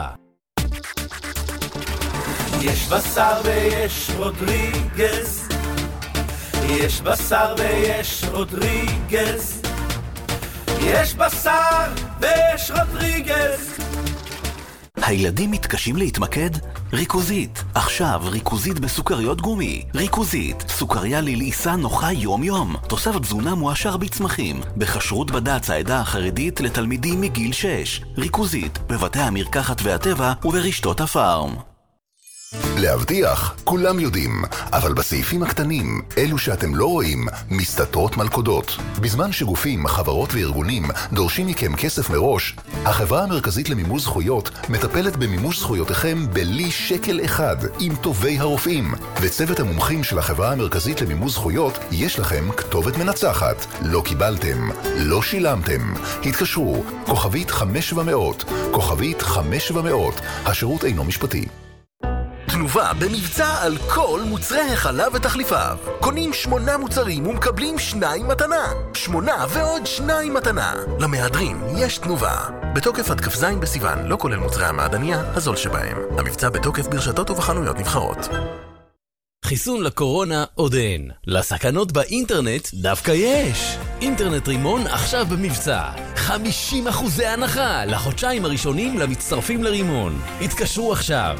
יש בשר ויש רודריגז, יש בשר ויש רודריגז, יש בשר ויש רודריגז. הילדים מתקשים להתמקד? ריכוזית. עכשיו ריכוזית בסוכריות גומי. ריכוזית. סוכריה ללעיסה נוחה יום יום. תוסף תזונה מועשר בצמחים. בכשרות בד"ץ העדה החרדית לתלמידים מגיל 6. ריכוזית. בבתי המרקחת והטבע וברשתות הפארם. להבטיח, כולם יודעים, אבל בסעיפים הקטנים, אלו שאתם לא רואים, מסתתרות מלכודות. בזמן שגופים, חברות וארגונים דורשים מכם כסף מראש, החברה המרכזית למימוש זכויות מטפלת במימוש זכויותיכם בלי שקל אחד, עם טובי הרופאים. וצוות המומחים של החברה המרכזית למימוש זכויות, יש לכם כתובת מנצחת. לא קיבלתם, לא שילמתם. התקשרו, כוכבית 5700, כוכבית 5700, השירות אינו משפטי. תנובה במבצע על כל מוצרי החלב ותחליפיו. קונים 8 מוצרים ומקבלים 2 מתנה. 8 ועוד 2 מתנה. למהדרין יש תנובה. בתוקף עד כ"ז בסיוון, לא כולל מוצרי המעדניה, הזול שבהם. המבצע בתוקף ברשתות ובחנויות נבחרות. חיסון לקורונה עוד אין. לסכנות באינטרנט דווקא יש. אינטרנט רימון עכשיו במבצע. 50% הנחה לחודשיים הראשונים למצטרפים לרימון. התקשרו עכשיו.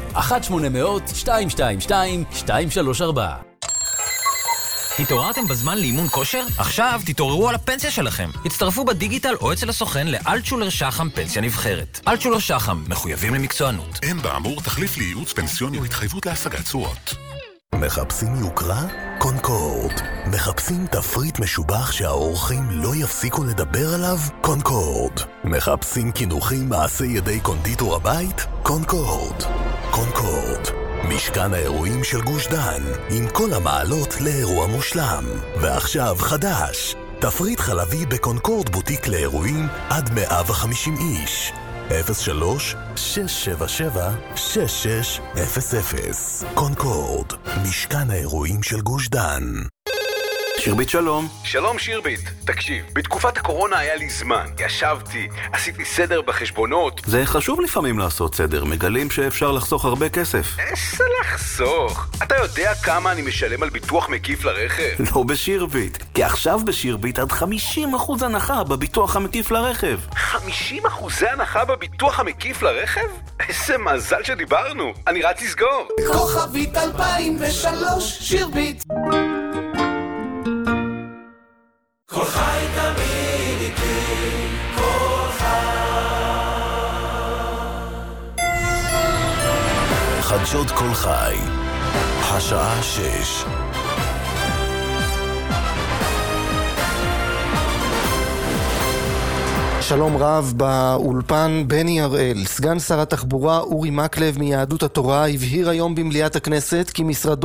1-800-222-234. התעוררתם בזמן לאימון כושר? עכשיו תתעוררו על הפנסיה שלכם. הצטרפו בדיגיטל או אצל הסוכן לאלטשולר שחם פנסיה נבחרת. אלטשולר שחם, מחויבים למקצוענות. אין באמור תחליף לייעוץ פנסיוני או התחייבות להשגת תשואות. מחפשים יוקרה? קונקורד. מחפשים תפריט משובח שהאורחים לא יפסיקו לדבר עליו? קונקורד. מחפשים קינוחים מעשי ידי קונדיטור הבית? קונקורד. קונקורד. משכן האירועים של גוש דן, עם כל המעלות לאירוע מושלם. ועכשיו חדש, תפריט חלבי בקונקורד בוטיק לאירועים עד 150 איש. 03-677-6600. קונקורד, משכן האירועים של גוש דן. שירביט שלום. שלום שירביט, תקשיב, בתקופת הקורונה היה לי זמן, ישבתי, עשיתי סדר בחשבונות. זה חשוב לפעמים לעשות סדר, מגלים שאפשר לחסוך הרבה כסף. איזה לחסוך? אתה יודע כמה אני משלם על ביטוח מקיף לרכב? לא בשירביט, כי עכשיו בשירביט עד 50% הנחה בביטוח המקיף לרכב. 50% הנחה בביטוח המקיף לרכב? איזה מזל שדיברנו, אני רץ לסגור. כוכבית 2003 שירביט. כל חי תמיד איתי, כל חדשות כל חי, השעה 6. שלום רב באולפן בני הראל. סגן שר התחבורה אורי מקלב מיהדות התורה הבהיר היום במליאת הכנסת כי משרדו